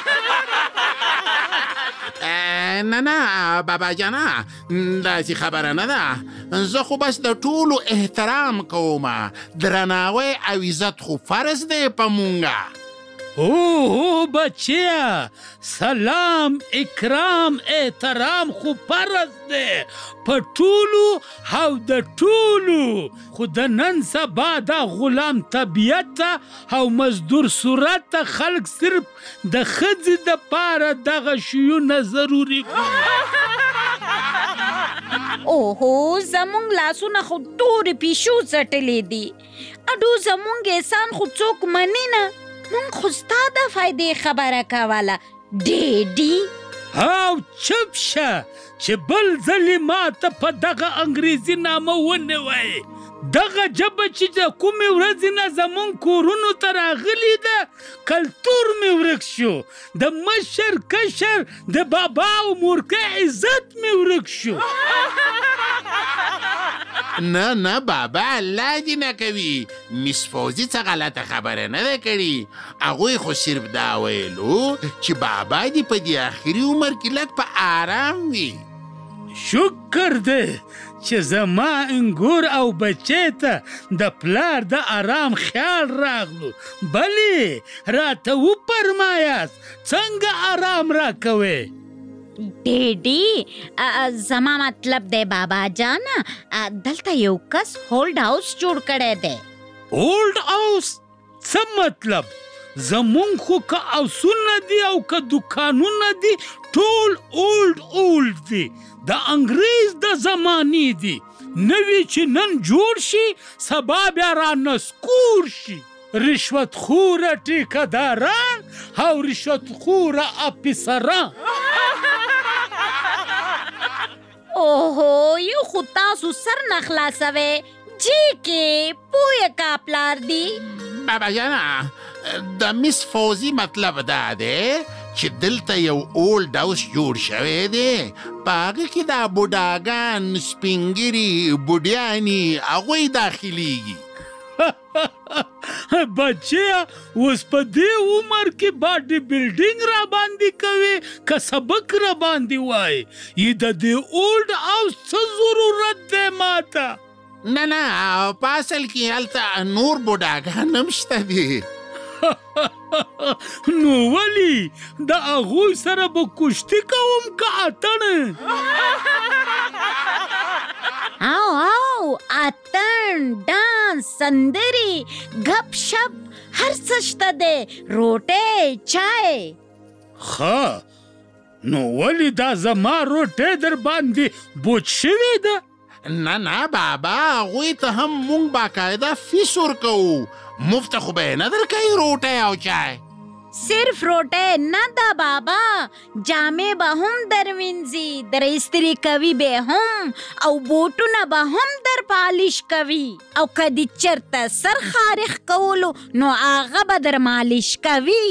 نه نه بابا جانا داسې خبره نه ده زه خو بس د ټولو احترام کوم درناوی او عزت خو فرض دی په مونږه اوه بچیا سلام اکرام احترام خو فرض دی په ټولو او د ټولو خو د نن سبا دا غلام طبیعت او مزدور صورت خلک صرف د ښځې دپاره دغه شیونه ضروري اوهو زمونږ لاسونه خو تورې پیشو څټلې دي اډو زمونږ احسان خو څوک مني نه مونږ خو ستا د فایدې خبره کوله ډېډي او چپ شه چې بل ځلې ما ته په دغه انګریزي نامه ونیوئ دغه ژبه چې د کومې ورځې نه زمونږ کورونو ته راغلې ده کلتور مې ورک شو د مشر کشر د بابا او مورکۍ عزت مې ورک شو نه نه بابا الله دې نه کوي مس فوزي څه غلطه خبره نه ده کړې هغوی خو صرف دا ویلو چې بابا دې په دې آخري عمر کې لږ په آرام وي شکر دی چې زما انګور او بچې ته د پلار د آرام خیال راغلو بلې راته وفرمایاست څنګه آرام راکوې ډېډي زما مطلب دی بابا جانا دلته یو کس هولډ هاوس جوړ کړی دی. هولډ هاوس څه مطلب؟ زمونږ خو که اوسونه دي او که دکانونه دي ټول اولډ اولډ دي، د انګریز د زمانې دي. نوي چې نن جوړ شي سبا بیا را نسکور شي. رشوت خوره ټیکهداران او رشوت خوره افیسران. اوهو یو خو تاسو سر نه خلاصوئ. جی کې پوهه کا پلار دی. بابا جانا د مس فوزي مطلب دا دی چې دلته یو اولډ هاوس جوړ شوی دی، په هغه کې دا بوډاګان سپینګیري بوډیانې هغوی داخلیږي. بچیا اوس په دې عمر کې باډي بلډینګ را باندې کوي که سبق را باندې وایي؟ یې د دې اولډ هاوس څه ضرورت دی ماته؟ نه نه په اصل کې هلته نور بوډاګان هم شته دي. نو ولې د هغوی سره به کشتي کوم که اتڼ؟ او او اتڼ، ډانس، سندرې، غپ شپ هر څه شته دی، روټۍ، چای. ښه نو ولې دا زما روټۍ در باندې بوج شوې ده؟ نه نه بابا هغوی ته هم مونږ باقاعده فیس ورکوو، مفت خو به یې نه درکوي روټۍ او چای. صرف روټۍ نه ده بابا، جامې به هم در وینځي، در استری کوي به هم، او بوټونه به هم در پالیش کوي، او که دې چېرته سر خارښ کولو نو هغه به در مالش کوي.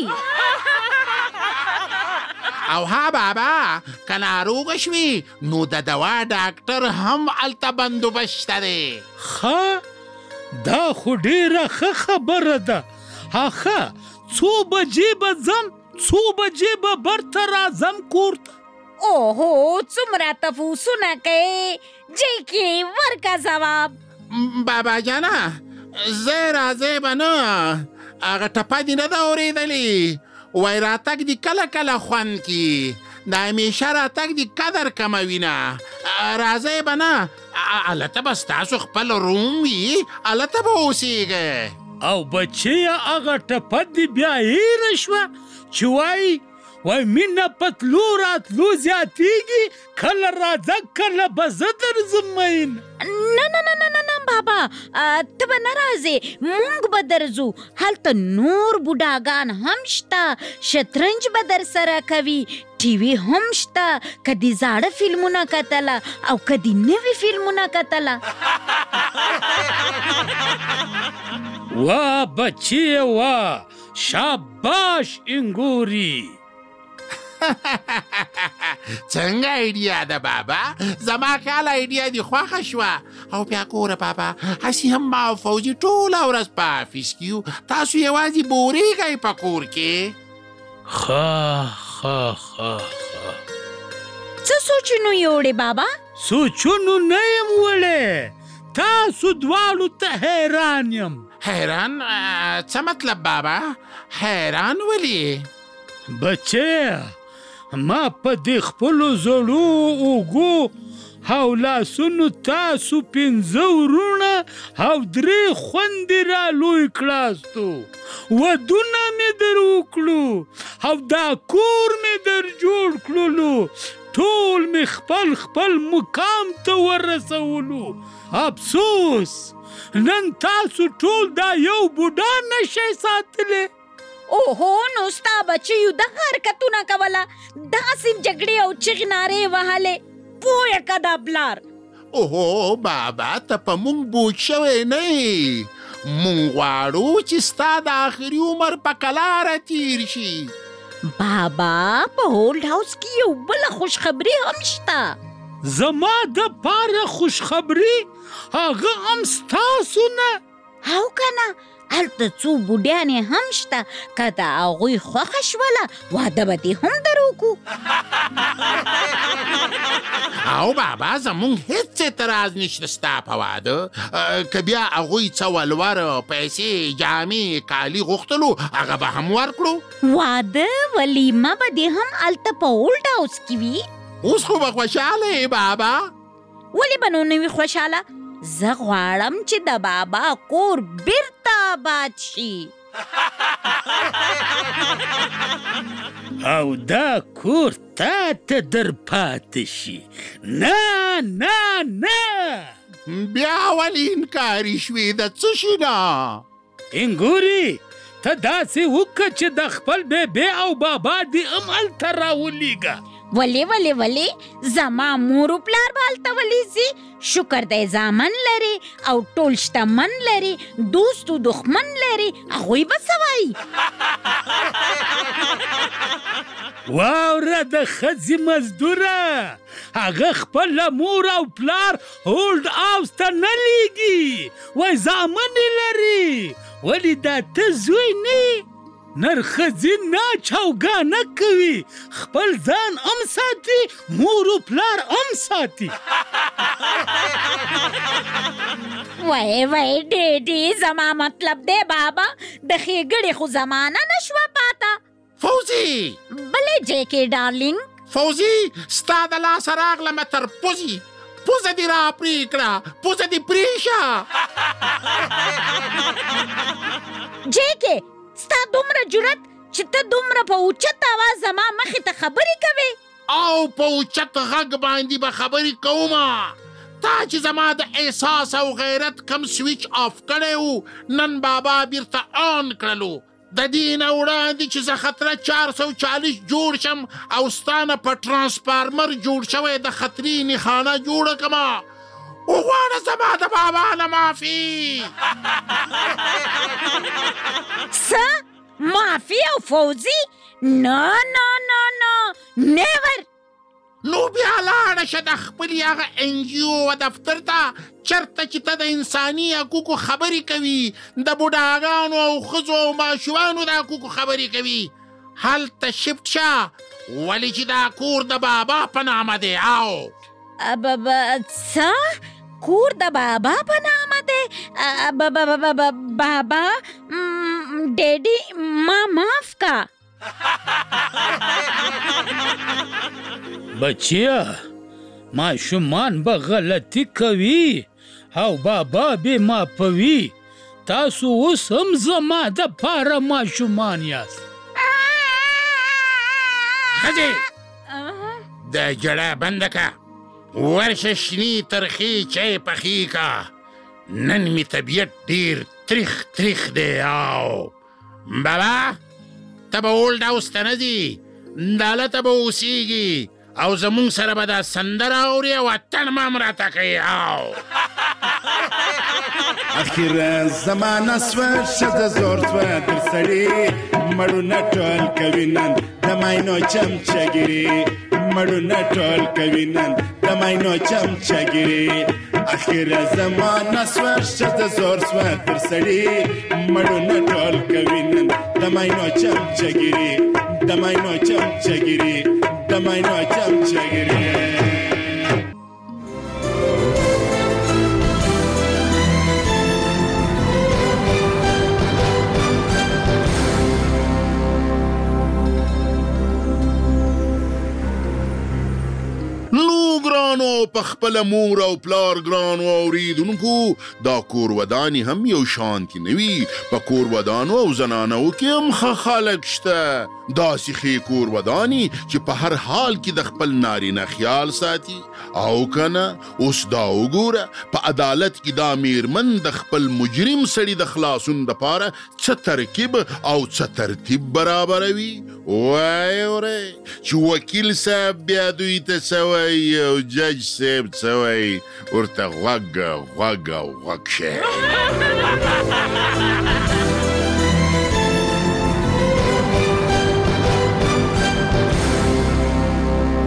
او ها بابا که ناروغه شوي نو د دوا ډاکټر هم هلته بندوبست دی. ښه دا خو ډېره ښه خبره ده. ښه څو بجې به ځم، څو بجې به برته راځم کور ته؟ اوهو څومره تفوسونه کوې، جی کې ورکه ځواب. بابا جانا زه راځی به نه، هغه ټپه دې نه ده اورېدلې وای راتګ دې کله کله خوند کي، د همیشه راتګ دې قدر کموي نه. راځئ به نه، هلته به ستاسو خپل روم وي، هلته به اوسېږئ. او بچیه هغه ټپه دې بیا هېره شوه چې وایي وای مینه په تلو راتلو زیاتېږي، کله راځه کله به زه درځم مین. نه نه نه نه نه بابا ته به نه راځې، مونږ به درځو. هلته نور بوډاګان هم شته، شطرنج به در سره کوي، ټي وي هم شته، که دې زاړه فلمونه کتله او که دې نوي فلمونه کتله. وا بچیه وا، شاباش انګوري. څنګه ایډیا ده بابا؟ زما خیال ایډیا دې خوښه شوه. او بیا ګوره بابا هسې هم ما او فوجي ټوله ورځ په افیس کې یو، تاسو یوازې بورېږئ په کور کې. ښه ښه ښه ښه څه سوچونه یې وړې بابا؟ سوچونو نه یم وړی، تاسو دواړو ته حیران یم. حیران څه مطلب بابا؟ حیران ولې؟ بچیه ما په دې خپلو زړو اوږو او لاسونو تاسو پنځه ورونه او درې خوندې را لوی کړاستو، ودونه مې در وکړو او دا کور مې در جوړ کړلو، ټول مې خپل خپل مقام ته ورسولو. افسوس نن تاسو ټول دا یو بوډا نشئ ساتلی. اوهو نو ستا بچیو دغه حرکتونه کوله، داسې جګړې او چغې نارې وهلې، پوه که دا پلار. اوهو بابا ته په مونږ بوج شوی نه یې، مونږ غواړو چې ستا د آخري عمر په کلاره تیر شي. بابا په هولډ هاوس کې یو بله خوشخبري هم شته. زما د پاره خوشخبري؟ هغه هم ستاسو نه؟ او که نه هلته څو بوډیانې هم شته که د هغوی خوښه شوله واده به دې هم در وکړو. او بابا زمونږ هیڅ اعتراض نشته ستا په واده، که بیا هغوی څه ولور پیسې جامې کالي غوښتلو هغه به هم ورکړو. واده ولیمه به دې هم هلته په اولډ هاوس کې وي. اوس خو به خوشحاله یې بابا. ولې به نو نه وي خوشحاله؟ زه غواړم چې د بابا کور بیرته آباد شي. او دا کور تا ته در پاتې شي. نه نه نه بیا ولې انکاري شوې د څه شي نه؟ انګوري ته داسې وکړه چې د خپل بیبي او بابا دې هم هلته راولیږه. ولې ولې ولې زما مور و پلار به هلته ولیځي؟ شکر دی زامن لري او ټول شتمن لري، دوست و دښمن لري، هغوی به څه وایي؟ واوره د ښځې مزدوره، هغه خپله مور او پلار هولډ هاوس ته نه لیږي، وایي زامن یې لري. ولې دا ته زوی نه نر ښځې نه چوګانه کوي، خپل ځان هم ساتي، مور و پلار هم ساتي. وای وای ډېډي زما مطلب دی بابا د ښېګړې خو زمانه نه شوه پاته. فوزي بلې جیکې ډارلینګ. فوزي ستا د لاسه راغلمه تر پوزي، پوزه دې را پرې کړه، پوزه دې پرېشه. جیکې ستا دومره جرأت چې ته دومره په اوچت اواز زما مخې ته خبرې کوې؟ او په اوچت غږ باندې به خبرې کومه. تا چې زما د احساس او غیرت کم سویچ آف کړی و نن بابا بیرته آن کړلو. د دې نه وړاندې چې زه خطره چار سو چالیس جوړ شم او ستا نه په ټرانسفارمر جوړ شوی د خطرې نښانه جوړه کړمه، وغواړه زما د بابا نه معافي. څه معافي او فوزي؟ نه نه نه نه نیور. نو بیا لاړه شه د خپلې هغه ان جي او دفتر ته چېرته چې ته د انساني حقوقو خبرې کوي، د بوډاګانو او ښځو او ماشومانو د حقوقو خبرې کوي. هلته شفت شه، ولې چې دا کور د بابا په نامه دی. او څه کور د بابا په نامه دی؟ بابا ډیډي ما معاف کا. بچیا ماشومان به غلطي کوي او بابا به معافوي. تاسو اوس هم زما د پاره ماشومان یاست. ښځې د جړه بنده که، ورشه شنې ترخې چای پخې که، نن مې طبیعت ډېر تریخ تریخ دی. او بابا ته به اولډ هاوس ته نه ځې، دالته به اوسېږي او زمونږ سره به دا سندره اوري او اتڼ به هم راته کوي. او اخیره زمانه سوه ښځه زور سوه در سړي، مړونه ټول کوي نن د ماینو چمچهګیري، مړونه ټول کوي نن د ماینو چمچهګیري. اخیره زمانه سوه ښځه زور سوه در سړي، مړونه ټول کوي نن د ماینو چمچهګیري، د ماینو چمچهګیري، د ماینو چمچهګیري. ګرانو په خپله مور او پلار ګرانو اوریدونکو، دا کور ودانې هم یو شانتي نه وي. په کور ودانو او زنانو کې هم ښه خلک شته، داسې ښې کور ودانې چې په هر حال کې د خپل نارینه خیال ساتي. او کنه اوس دا وګوره، په عدالت کې دا میرمن د خپل مجرم سړي د خلاصون دپاره څه ترکیب او څه ترتیب برابروي. وای وری چې وکیل صاحب بیا دوی ته څه وایي او جج صاحب څه وایي، ورته غوږ غوږ او غوږ شئ.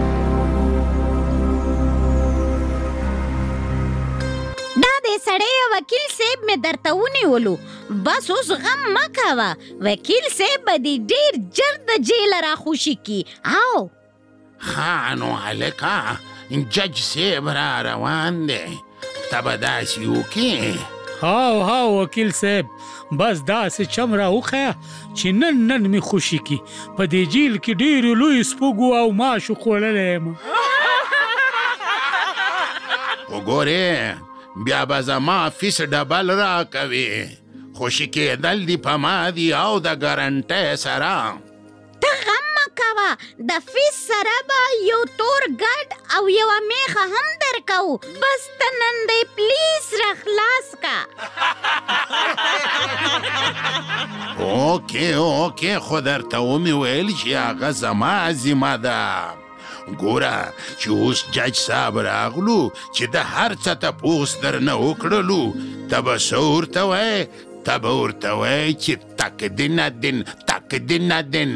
سړی وکیل صاحب مې درته ونیولو. بس اوس غم مه کوه، وکیل صاحب به دې ډېر ژر د جیله راخوشي کي. او ښه نو هلکه جج صاحب را روان دی، ته به داسې وکړې. هاو هاو وکیل صاحب، بس داسې چم را وښیه چې نن نن مې خوشي کي. په دې جیل کې ډېرې لوی سپوږو او ماشو خوړلی یم. وګورې بیا به زما فیس ډبل را کوي. خوشي کېدل دي په ما دي او د ګارنټۍ سره. ته غم مه کوه، د فیس سره به یو تور ګډ او یوه میخه هم درکوو. بس ته نن دی پلیز را خلاص کا. اوکې اوکې، خو درته ومې ویل چې هغه زما ذمه ده. ګوره چې اوس جج صاحب راغلو چې د هر څه تپوس درنه وکړلو، ته به څه ورته وایې؟ ته به ورته وایې چې تک دینه دین تک دینه دین.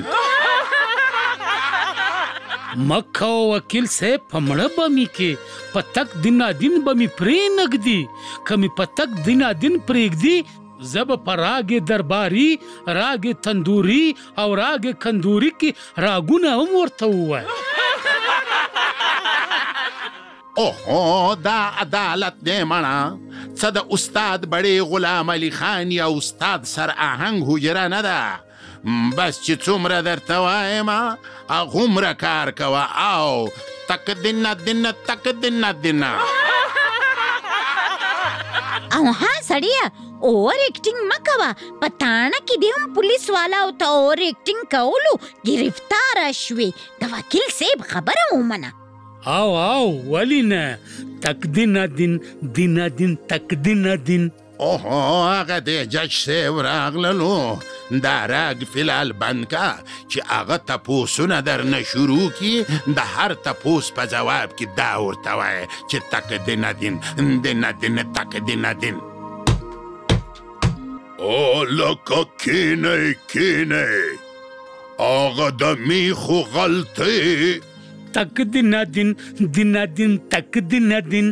مکه وکیل صاحب، په مړه به مې کې په تک دینادین به مې پرې نږدي. که مې په تک دینادین پرېږدي، زه به په راګې درباري، راګې تندوري او راګې کندوري کې راګونه هم ورته ووایم. اوهو دا عدالت دی مړه، څه د استاد بړې غلام علي خان یا استاد سر آهنګ حجره نه ده. بس چې څومره درته وایم هغومره کار کوه او تک دینه دینه تک دینه دینه. او ها سړیه، اوور ایکټینګ مه کوه. په تاڼه کې دې هم پولیس والاو ته اوور ایکټینګ کولو ګرفتاره شوې. د وکیل صاحب خبره ومنه. او او ولې نه؟ تک دینه دین دینه دین تک دینه دین. اوهو هغه دی جج صاحب راغللو. دا راګ فلال بند کا چې هغه تپوسونه درنه شروع کی. د هر تپوس په جواب کې دا ورته وایه چې تک دینه دین دینه دین تک دینه دین. او لکه کینی کینی هغه د میخو غلطی. تک دینه دین دینه دین تک دینه دین.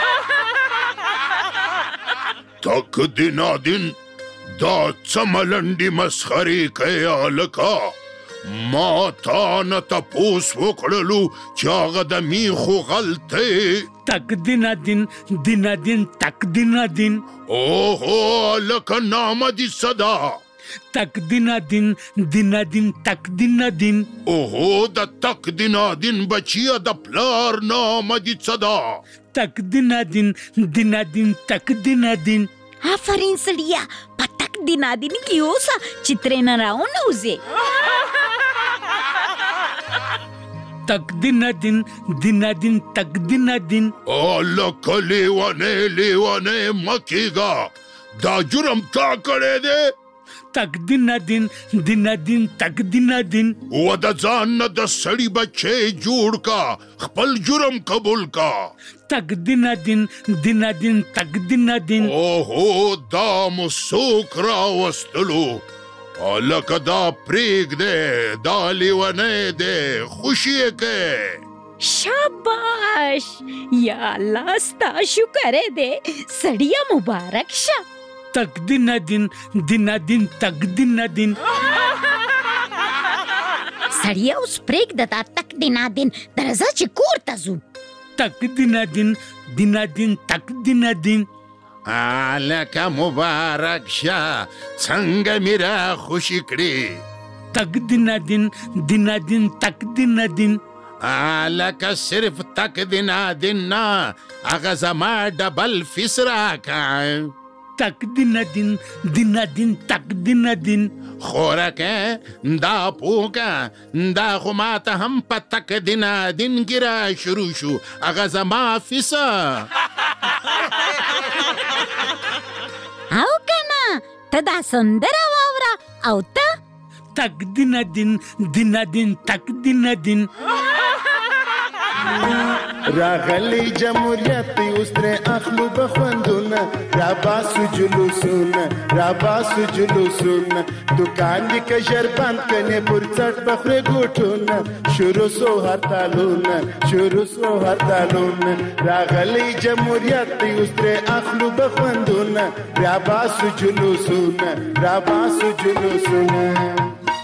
تک دینه دین دا څه ملنډې مسخرې کوې هلکه؟ ما تا نه تپوس وکړلو چې هغه د میخو غلطی. تک دینه دین دینه دین تک دینه دین. اوهو هلکه نامه دې څه ده؟ تک دینه دین دینه دین تک دینه دین. اوهو د تک دینه دین بچیه د پلار نامه دې څه ده؟ تک دینه دین دینه دین تک دینه دین. آفرین سړیه، په تک دینادین کې اوسه چې ترېنه راونوځې. تک دینه دین دینه دین تک دینه دین. هلکه لیونی لیونی مه کېږه، دا جرم تا کړی دی. تک دینه دین دینه دین تک دینه دین. و د ځان نه د سړي بچی جوړ کا، خپل جرم قبول کا. تک دینه دین دینه دین تک دینه دین. اوهو دا مو څوک راوستلو؟ هلکه دا پرېږدی، دا لیونی دی، خوشي یې کوې. شاباش، یا الله ستا شکر دی. سړیه مبارک شه. تک دینه دین دینه دین تک دینه دین. سړیه اوس پرېږده دا تک دینه دین، درځه چې کور ته ځو. تک دینه دین دینه دین تک دینه دین. هلکه مبارک شه، څنګه مې را خوشي کړې. تک دینه دین دینه دین تک دینه دین. هلکه صرف تک دینه دین نه، هغه زما ډبل فیس راکړه. تک دینه دین دینه دین تک دینه دین. خورکه دا پوکه دا خو ماته هم په تک دینه دین کې را شروع شو، هغه زما فیسه. او کنه ته دا سندره واوره او ته تک دینه دین دینه دین تک دینه دین. راغلی جمهوریت اوس ترې اخلو بخوندونه راباسو جلوسونه راباسو جلوسونه دکان دې که ژر بند کنې پر څټ بخورې ګوټونه شروع سو هرتالونه شروع سو هرتالونه راغلی جمهوریت اوس ترې اخلو بخوندونه راباسو جلوسونه راباسو جلوسونه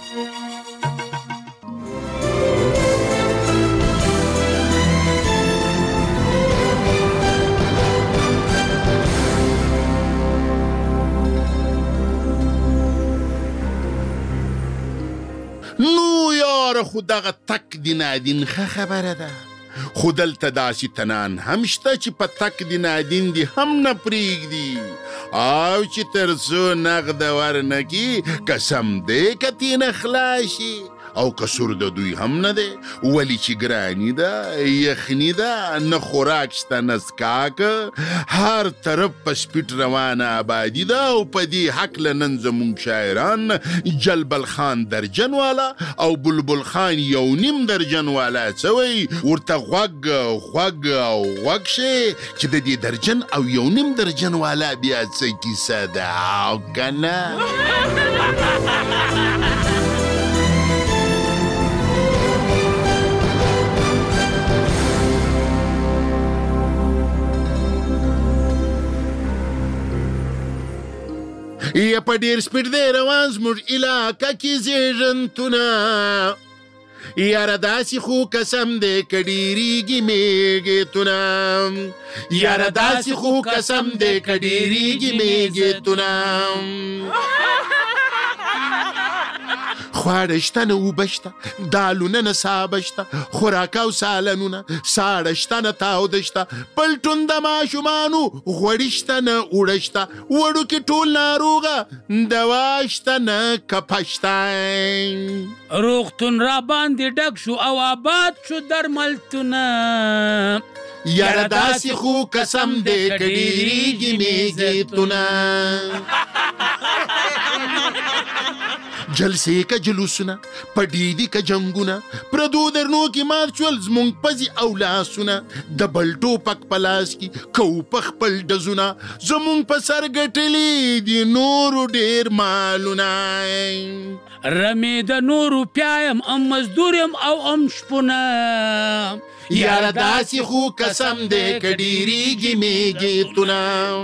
نو یاره خو دغه تک دی نادین ښه خبره ده خو دلته داسې تنان هم شته چې په تک دی نادین دی هم نه پرېږدي او چې تر څو نغده ورنکي قسم دی که تینه خلاصي او کسور د دوی هم نه دی ولی چې ګرانی ده یخني ده نه خوراک شته نه څښاک هر طرف په سپیټ روانه آبادي ده او په دې هکله نن زموږ شاعران جلبل خان درجن والا او بلبل خان یو نیم درجن والا څوی ورته غوږ غوږ او غوږ شي چې د دې درجن او یو نیم درجن والا بیا څه کیسه ده او کنه یا په ډېر سپیډ دی روان زموږ علاقه کې زیږنتونه یاره داسې خو قسم دی که ډېرېږي میږېتونه یاره داسې خو قسم دی که ډېرېږي میږېتونه خواړه شته نه اوبه شته دالونه نه سابه شته خوراک او سالنونه ساړه شته نه تاوده شته پلټون د ماشومانو غوړي شته نه اوړه شته وړوکي ټول ناروغه دوا شته نه کپه شته روغتون را باندې ډک شو او آباد شو درملتونه یاره داسې خو قسم دی که ډېرېږي میږېتونه جلسې که جلوسونه پډیدي که جنګونه پردو درنو کې مات شول زموږ پزې او لاسونه د بل ټوپک په لاس کې کوو په خپل ډزونه زموږ په سر ګټلي دي نورو ډېر مالونه رمې د نورو پیایم ام مزدور یم او ام شپونه یاره داسې خو قسم دی که ډېرېږي میږېتونه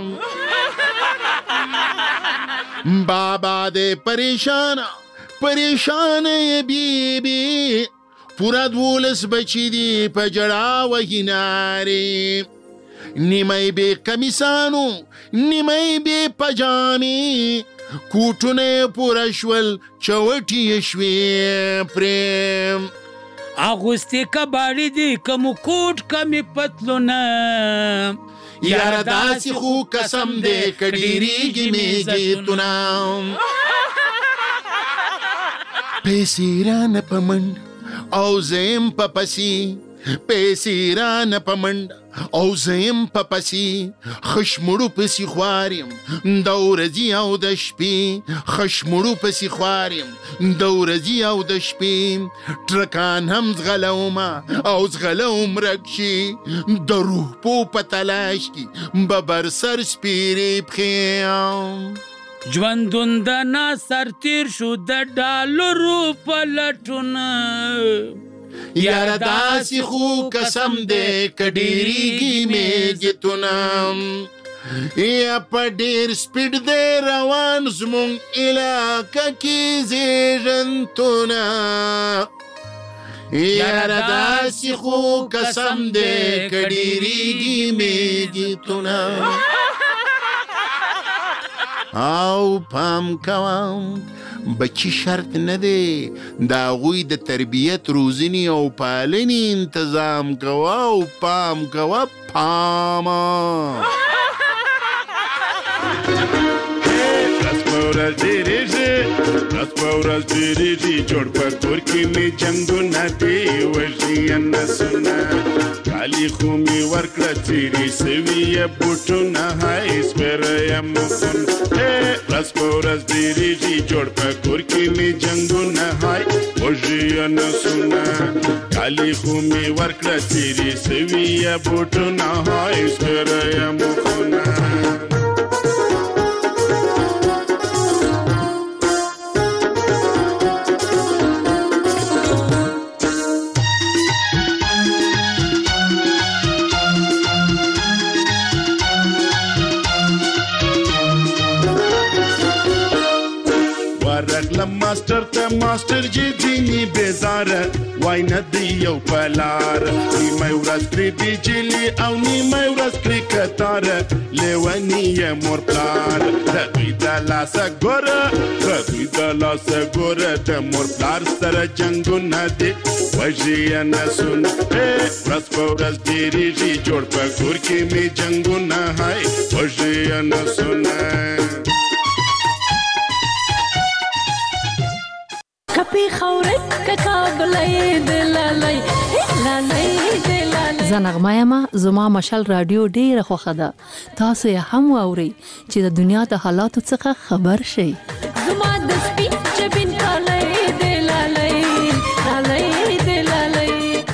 بابا دې پریشانه پریشانه یې بیبي پوره دولس بچي دي په جړا وهي نارې نیمه یې بې کمیسانو نیمه یې بې پجامې کوټونه یې پوره شول چوټې یې شوې پرې اغوستې کباړې دي که مو کوټ کمې پتلونه یاره داسې خو قسم دی که ډېرېږي میږېتونه پیسې رانه په منډه او زه یم په پسې پیسې رانه په منډه او زه یم په پسې خشمړو پسې خوار یم د ورځې او د شپې خشمړو پسې خوار یم د ورځې او د شپې ټرکان هم زغلومه او زغلوم رک شي د روح پو په تلاش کې به بر سر سپیرې پښې ژوندون د ناصر تیر شو د ډالرو په لټونه یاره داسې خو قسم دی که ډېرېږي میږېتونه یا په ډېر سپیډ دی روان زموږ علاقه کې زیږنتونه یاره داسې خو قسم دی که ډېرېږي میږېتونه او پام کوم بچی شرط نه دی د هغوی د تربیت روزنې او پالنې انتظام کوه او پام کوه پاما ورځ ډېرېږي ورځ په ورځ ډېرېږي جوړ په کور کې مې جنګونه دي وژني نسونه کالی خو می ورکړه تیری سوي بوټونه هاي سپریم مخون رس په ورځ ډېرېږي جوړ په کور کې می جنګونه هاي وژین سونه کالی خو می ورکړه تیری سوي بوټونه هاي سپریم مخون ماستر ته ماستر جی دینی بیزاره وای نه دی یو پلار نیمه ورځ کړی بجلی او نیمه ورځ کړی کتاره لیونی مور پلار د دوی د لاسه ګوره د دوی د لاسه ګوره د مور پلار سره جنګونه دي وژي یې نسونه ورځ په ورځ ډېرېږي جوړ په کور کې مې جنګونه هاي وژي یې نسونه کپی خورې ککابلې دلالای لالای دلالای زنغمه ما زما مشال رادیو ډیره خوخه ده تاسو یې هم اورئ چې د دنیا د حالاتو څخه خبر شئ زما د